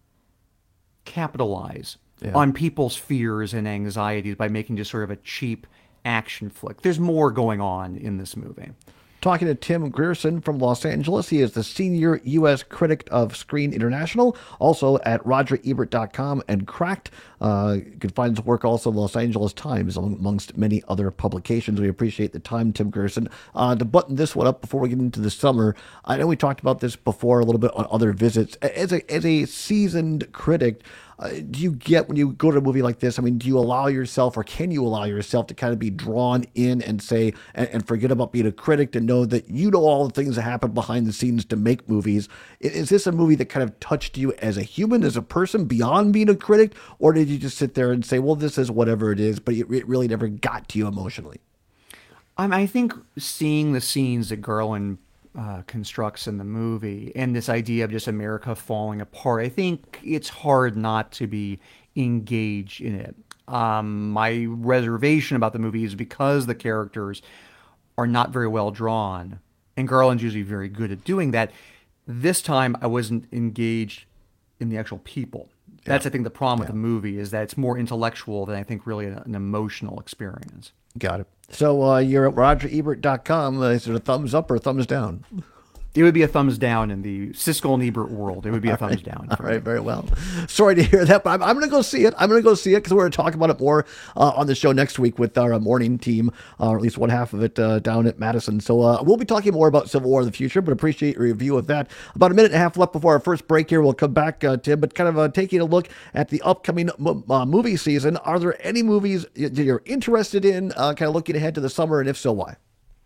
capitalize yeah. on people's fears and anxieties by making just sort of a cheap action flick. There's more going on in this movie. Talking to Tim Grierson from Los Angeles. He is the senior U S critic of Screen International, also at roger ebert dot com and Cracked. Uh, you can find his work also in Los Angeles Times, amongst many other publications. We appreciate the time, Tim Grierson. Uh, to button this one up before we get into the summer, I know we talked about this before a little bit on other visits. As a, as a seasoned critic, Uh, do you get, when you go to a movie like this, I mean, do you allow yourself, or can you allow yourself to kind of be drawn in and say, and, and forget about being a critic, to know that you know all the things that happen behind the scenes to make movies? Is, is this a movie that kind of touched you as a human, as a person, beyond being a critic? Or did you just sit there and say, well, this is whatever it is, but it, it really never got to you emotionally? Um, I think seeing the scenes that Garland Uh, constructs in the movie, and this idea of just America falling apart, I think it's hard not to be engaged in it. Um, my reservation about the movie is because the characters are not very well drawn, and Garland's usually very good at doing that. This time I wasn't engaged in the actual people. That's, yeah. I think, the problem yeah. with the movie, is that it's more intellectual than I think really an, an emotional experience. Got it. So uh, you're at roger ebert dot com. Uh, is it a thumbs up or a thumbs down? It would be a thumbs down in the Siskel and Ebert world. It would be a All thumbs right. down. All right, very well. Sorry to hear that, but I'm, I'm going to go see it. I'm going to go see it because we're going to talk about it more uh, on the show next week with our uh, morning team, uh, or at least one half of it uh, down at Madison. So uh, we'll be talking more about Civil War in the future, but appreciate your review of that. About a minute and a half left before our first break here. We'll come back, uh, Tim, but kind of uh, taking a look at the upcoming m- uh, movie season. Are there any movies that you're interested in, uh, kind of looking ahead to the summer, and if so, why?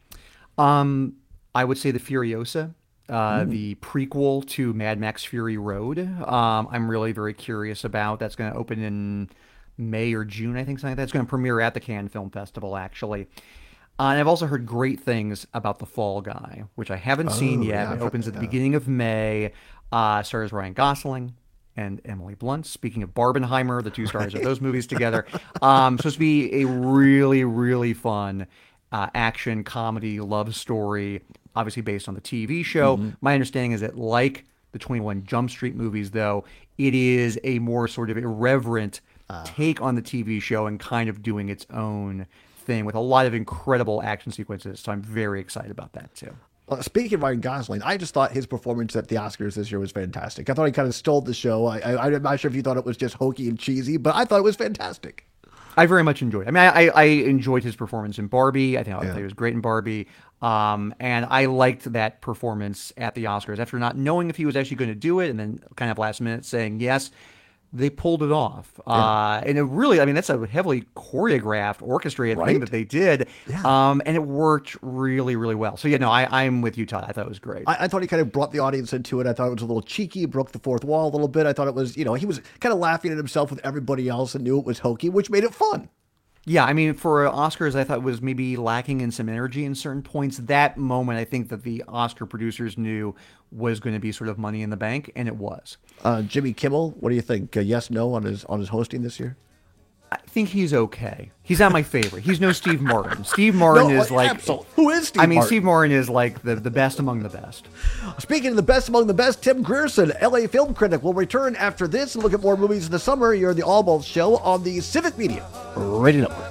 Um, I would say the Furiosa. Uh, mm. The prequel to Mad Max Fury Road. Um, I'm really very curious about. That's going to open in May or June, I think, something like that. It's going to premiere at the Cannes Film Festival, actually. Uh, and I've also heard great things about The Fall Guy, which I haven't oh, seen yet. Yeah, it opens at the yeah. beginning of May. Uh, stars Ryan Gosling and Emily Blunt. Speaking of Barbenheimer, the two stars of those movies together. Um, supposed to be a really, really fun uh, action, comedy, love story, obviously based on the T V show. Mm-hmm. My understanding is that, like the twenty-one Jump Street movies, though, it is a more sort of irreverent uh. take on the T V show and kind of doing its own thing with a lot of incredible action sequences. So I'm very excited about that, too. Uh, speaking of Ryan Gosling, I just thought his performance at the Oscars this year was fantastic. I thought he kind of stole the show. I, I, I'm not sure if you thought it was just hokey and cheesy, but I thought it was fantastic. I very much enjoyed it. I mean, I, I enjoyed his performance in Barbie. I think yeah. he was great in Barbie. Um, and I liked that performance at the Oscars. After not knowing if he was actually going to do it, and then kind of last minute saying yes, they pulled it off. Yeah. Uh, and it really, I mean, that's a heavily choreographed, orchestrated right? thing that they did. Yeah. Um, and it worked really, really well. So, yeah, no, I, I'm with you, Todd. I thought it was great. I, I thought he kind of brought the audience into it. I thought it was a little cheeky, broke the fourth wall a little bit. I thought it was, you know, he was kind of laughing at himself with everybody else and knew it was hokey, which made it fun. Yeah, I mean, for Oscars, I thought was maybe lacking in some energy in certain points. That moment, I think that the Oscar producers knew was going to be sort of money in the bank, and it was. Uh, Jimmy Kimmel, what do you think? Uh, yes, no on his on his hosting this year? I think he's okay. He's not my favorite. He's no Steve Martin. Steve Martin no, is like... Absolutely. Who is Steve I mean, Martin? Steve Martin is like the, the best among the best. Speaking of the best among the best, Tim Grierson, L A film critic, will return after this and look at more movies in the summer. You're the All Balls Show on the Civic Media Radio Network.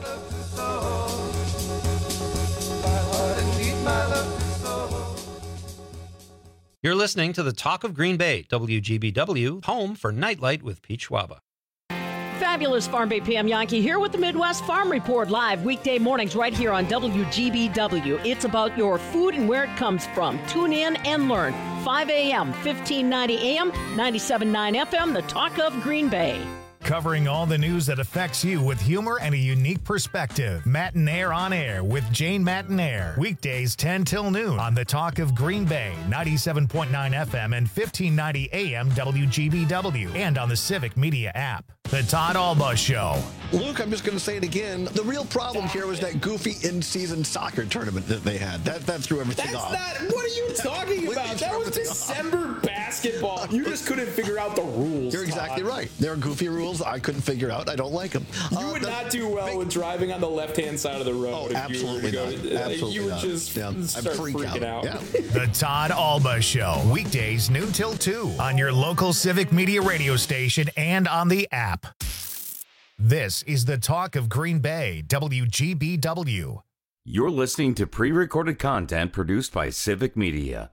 You're listening to the Talk of Green Bay, W G B W, home for Nightlight with Pete Schwaba. Fabulous Farm Bay Pam Yankee here with the Midwest Farm Report live weekday mornings right here on W G B W. It's about your food and where it comes from. Tune in and learn. five a.m., fifteen ninety A M, ninety-seven point nine F M, the talk of Green Bay. Covering all the news that affects you with humor and a unique perspective. Mattinaire on Air with Jane Mattinaire. Weekdays ten till noon on the talk of Green Bay, ninety-seven point nine F M and fifteen ninety A M W G B W, and on the Civic Media app. The Todd Alba Show. Luke, I'm just going to say it again. The real problem here was that goofy in-season soccer tournament that they had. That that threw everything That's off. not. What are you talking about? That was December basketball. You just couldn't figure out the rules. You're exactly Todd. right. There are goofy rules I couldn't figure out. I don't like them. You Uh, would the not do well big- with driving on the left-hand side of the road. Oh, if absolutely you were not. to go, Absolutely You would not. just Yeah, I'd start freak freaking out. out. Yeah. The Todd Alba Show. Weekdays noon till two on your local Civic Media radio station and on the app. This is the talk of Green Bay, W G B W. You're listening to pre-recorded content produced by Civic Media.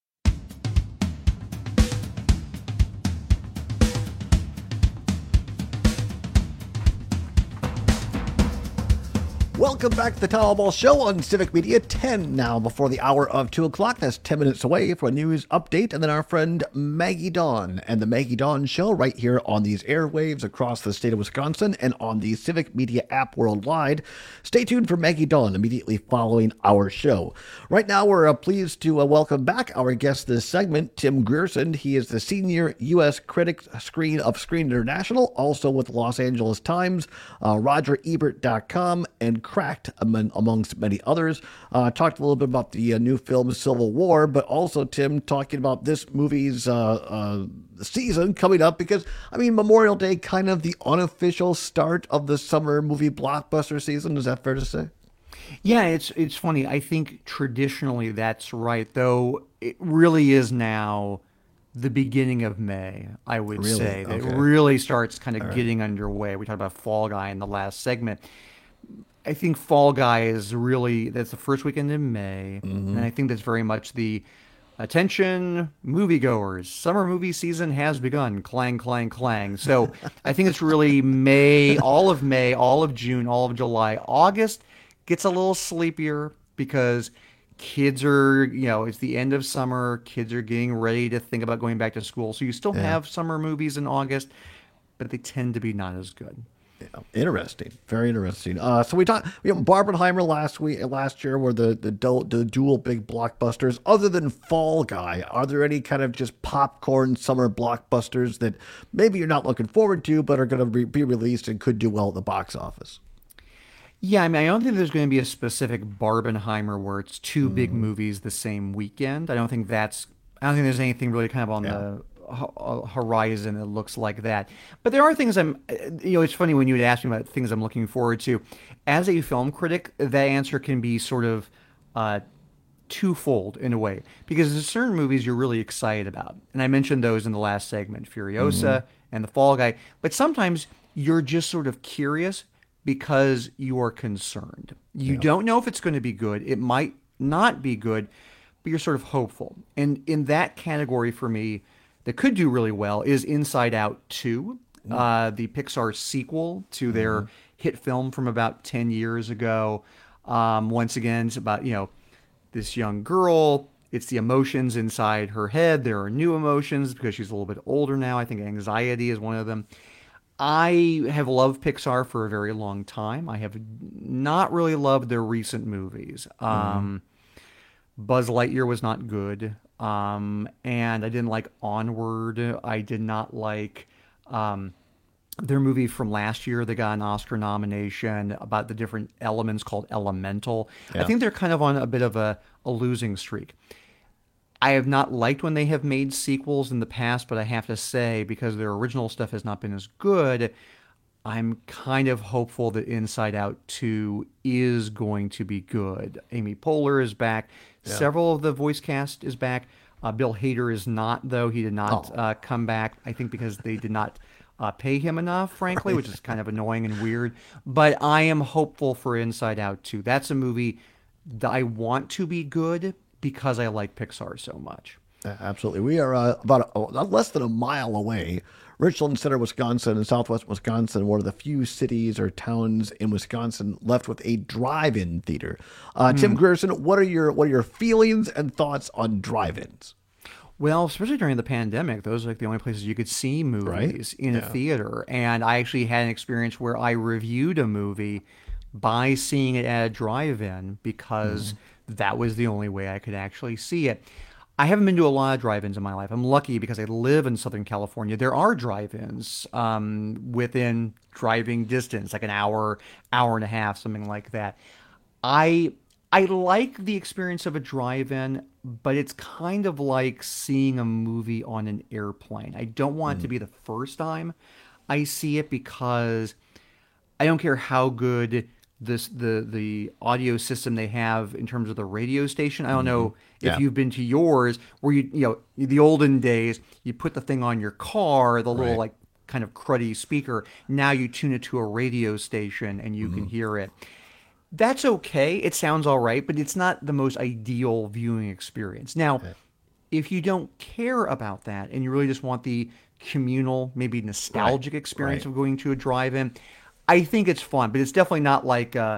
Welcome back to the Todd Alba Show on Civic Media. ten now before the hour of two o'clock. That's ten minutes away for a news update. And then our friend Maggie Dawn and the Maggie Dawn Show right here on these airwaves across the state of Wisconsin and on the Civic Media app worldwide. Stay tuned for Maggie Dawn immediately following our show. Right now, we're uh, pleased to uh, welcome back our guest this segment, Tim Grierson. He is the senior U S critic screen of Screen International, also with the Los Angeles Times, uh, Roger Ebert dot com, and Cracked, among, amongst many others. Uh, talked a little bit about the uh, new film Civil War, but also, Tim, talking about this movie's uh, uh, season coming up because, I mean, Memorial Day, kind of the unofficial start of the summer movie blockbuster season. Is that fair to say? Yeah, it's it's funny. I think traditionally that's right, though it really is now the beginning of May, I would Really? say. That Okay. It really starts kind of All right. getting underway. We talked about Fall Guy in the last segment. I think Fall Guy is really, that's the first weekend in May, Mm-hmm. and I think that's very much the attention moviegoers. Summer movie season has begun. Clang, clang, clang. So I think it's really May, all of May, all of June, all of July. August gets a little sleepier because kids are, you know, it's the end of summer. Kids are getting ready to think about going back to school. So you still Yeah. have summer movies in August, but they tend to be not as good. Yeah, interesting, very interesting. Uh, so we talked, you know, Barbenheimer last week, last year, were the the, du- the dual big blockbusters. Other than Fall Guy, are there any kind of just popcorn summer blockbusters that maybe you're not looking forward to, but are going to re- be released and could do well at the box office? Yeah, I mean, I don't think there's going to be a specific Barbenheimer where it's two big movies the same weekend. I don't think that's. I don't think there's anything really kind of on the ho- horizon that looks like that. But there are things I'm. You know, it's funny when you would ask me about things I'm looking forward to. As a film critic, that answer can be sort of uh, twofold in a way, because there's certain movies you're really excited about, and I mentioned those in the last segment, Furiosa Mhm. and The Fall Guy. But sometimes you're just sort of curious because you are concerned. You Yeah. don't know if it's going to be good. It might not be good, but you're sort of hopeful. And in that category for me, that could do really well is Inside Out two, uh, the Pixar sequel to their hit film from about ten years ago. Um, once again, it's about, you know, this young girl. It's the emotions inside her head. There are new emotions because she's a little bit older now. I think anxiety is one of them. I have loved Pixar for a very long time. I have not really loved their recent movies. Um, Buzz Lightyear was not good. Um, and I didn't like Onward. I did not like um, their movie from last year that got an Oscar nomination about the different elements called Elemental. I Yeah. think they're kind of on a bit of a, a losing streak. I have not liked when they have made sequels in the past, but I have to say, because their original stuff has not been as good, I'm kind of hopeful that Inside Out two is going to be good. Amy Poehler is back. Yeah. Several of the voice cast is back. Uh, Bill Hader is not, though. He did not Oh. uh, come back, I think because they did not uh, pay him enough, frankly, which is kind of annoying and weird. But I am hopeful for Inside Out two. That's a movie that I want to be good because I like Pixar so much. Yeah, absolutely. We are uh, about a, less than a mile away Richland Center, Wisconsin, in southwest Wisconsin, one of the few cities or towns in Wisconsin left with a drive-in theater. Uh, mm. Tim Grierson, what are your what are your feelings and thoughts on drive-ins? Well, especially during the pandemic, those are like the only places you could see movies right? in yeah. a theater. And I actually had an experience where I reviewed a movie by seeing it at a drive-in because mm. that was the only way I could actually see it. I haven't been to a lot of drive-ins in my life. I'm lucky because I live in Southern California. There are drive-ins um, within driving distance, like an hour, hour and a half, something like that. I I like the experience of a drive-in, but it's kind of like seeing a movie on an airplane. I don't want mm. it to be the first time I see it because I don't care how good this the the audio system they have in terms of the radio station. I don't know if yeah. you've been to yours where you you know the olden days you put the thing on your car, the little right. like kind of cruddy speaker. Now you tune it to a radio station and you mm-hmm. can hear it. That's okay. It sounds all right, but it's not the most ideal viewing experience. Now, okay. if you don't care about that and you really just want the communal, maybe nostalgic right. experience right. of going to a drive-in, I think it's fun, but it's definitely not like, uh,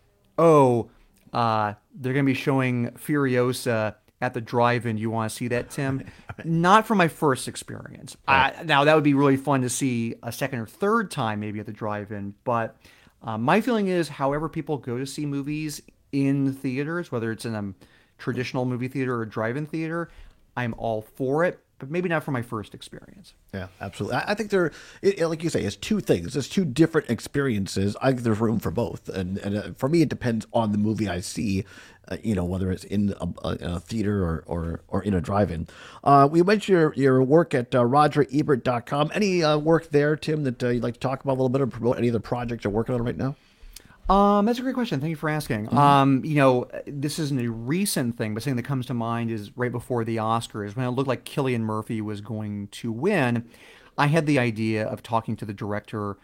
oh, uh, they're going to be showing Furiosa at the drive-in. You want to see that, Tim? Not from my first experience. Right. I, now, that would be really fun to see a second or third time maybe at the drive-in, but uh, my feeling is however people go to see movies in theaters, whether it's in a traditional movie theater or a drive-in theater, I'm all for it. But maybe not for my first experience. Yeah, absolutely. I, I think there, it, it, like you say, it's two things. It's two different experiences. I think there's room for both. And, and uh, for me, it depends on the movie I see, uh, you know, whether it's in a, a, a theater or, or, or in a drive-in. Uh, we mentioned your, your work at uh, Roger Ebert dot com. Any uh, work there, Tim, that uh, you'd like to talk about a little bit or promote any of the projects you're working on right now? Um, that's a great question. Thank you for asking. Mm-hmm. Um, you know, this isn't a recent thing, but something that comes to mind is right before the Oscars, when it looked like Cillian Murphy was going to win, I had the idea of talking to the director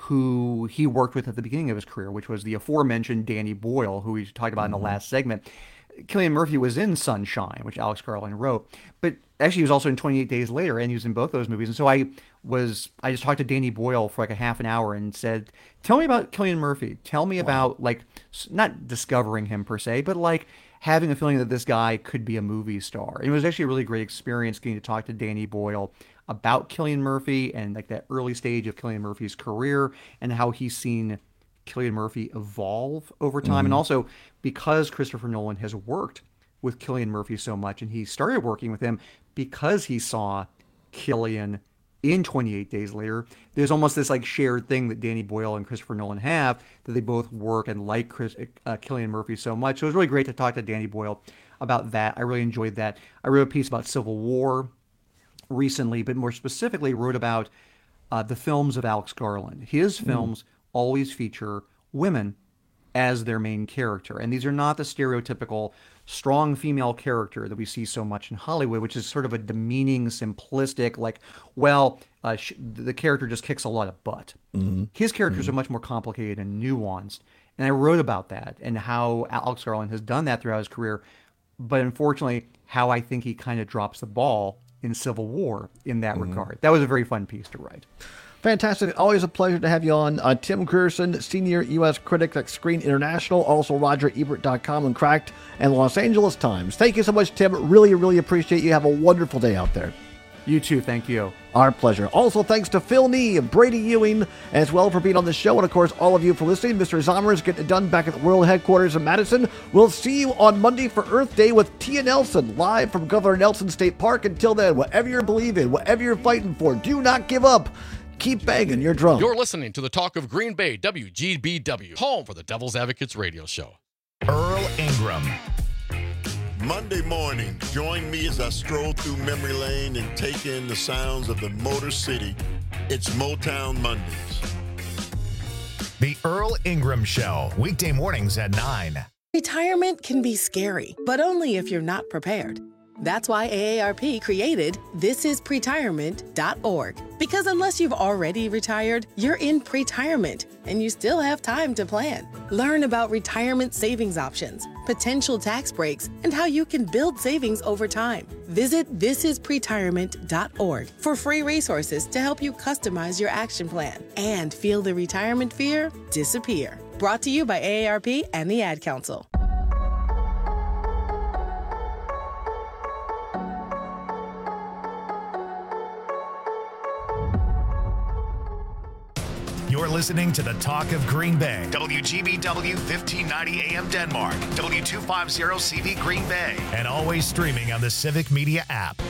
who he worked with at the beginning of his career, which was the aforementioned Danny Boyle, who we talked about mm-hmm. in the last segment. Cillian Murphy was in Sunshine, which Alex Garland wrote, but actually he was also in twenty-eight days later, and he was in both those movies. And so I was, I just talked to Danny Boyle for like a half an hour and said, tell me about Cillian Murphy. Tell me wow. about, like, not discovering him per se, but like having a feeling that this guy could be a movie star. And it was actually a really great experience getting to talk to Danny Boyle about Cillian Murphy and like that early stage of Cillian Murphy's career and how he's seen Cillian Murphy evolve over time. Mm-hmm. And also because Christopher Nolan has worked with Cillian Murphy so much, and he started working with him because he saw Cillian in twenty-eight days later, there's almost this like shared thing that Danny Boyle and Christopher Nolan have, that they both work and like Chris, uh, Cillian Murphy so much. So it was really great to talk to Danny Boyle about that. I really enjoyed that. I wrote a piece about Civil War recently, but more specifically wrote about uh, the films of Alex Garland. His films mm. always feature women as their main character. And these are not the stereotypical strong female character that we see so much in Hollywood, which is sort of a demeaning, simplistic, like, well, uh, sh- the character just kicks a lot of butt. Mm-hmm. His characters mm-hmm. are much more complicated and nuanced. And I wrote about that and how Alex Garland has done that throughout his career. But unfortunately, how I think he kind of drops the ball in Civil War in that mm-hmm. regard. That was a very fun piece to write. Fantastic. Always a pleasure to have you on. Uh, Tim Grierson, Senior U S Critic at Screen International, also Roger Ebert dot com and Cracked and Los Angeles Times. Thank you so much, Tim. Really, really appreciate you. Have a wonderful day out there. You too. Thank you. Our pleasure. Also, thanks to Phil Nee and Brady Ewing as well for being on the show. And, of course, all of you for listening. Mister Zomer is getting it done back at the World Headquarters in Madison. We'll see you on Monday for Earth Day with Tia Nelson, live from Governor Nelson State Park. Until then, whatever you're believing, whatever you're fighting for, do not give up. Keep banging your drum. You're listening to the Talk of Green Bay, W G B W, home for the Devil's Advocates radio show. Earl Ingram. Monday morning, join me as I stroll through memory lane and take in the sounds of the Motor City. It's Motown Mondays. The Earl Ingram Show, weekday mornings at nine. Retirement can be scary, but only if you're not prepared. That's why A A R P created this is pretirement dot org. Because unless you've already retired, you're in pretirement, and you still have time to plan. Learn about retirement savings options, potential tax breaks, and how you can build savings over time. Visit this is pretirement dot org for free resources to help you customize your action plan and feel the retirement fear disappear. Brought to you by A A R P and the Ad Council. You're listening to the Talk of Green Bay. W G B W fifteen ninety A M Denmark. W two fifty C V Green Bay. And always streaming on the Civic Media app.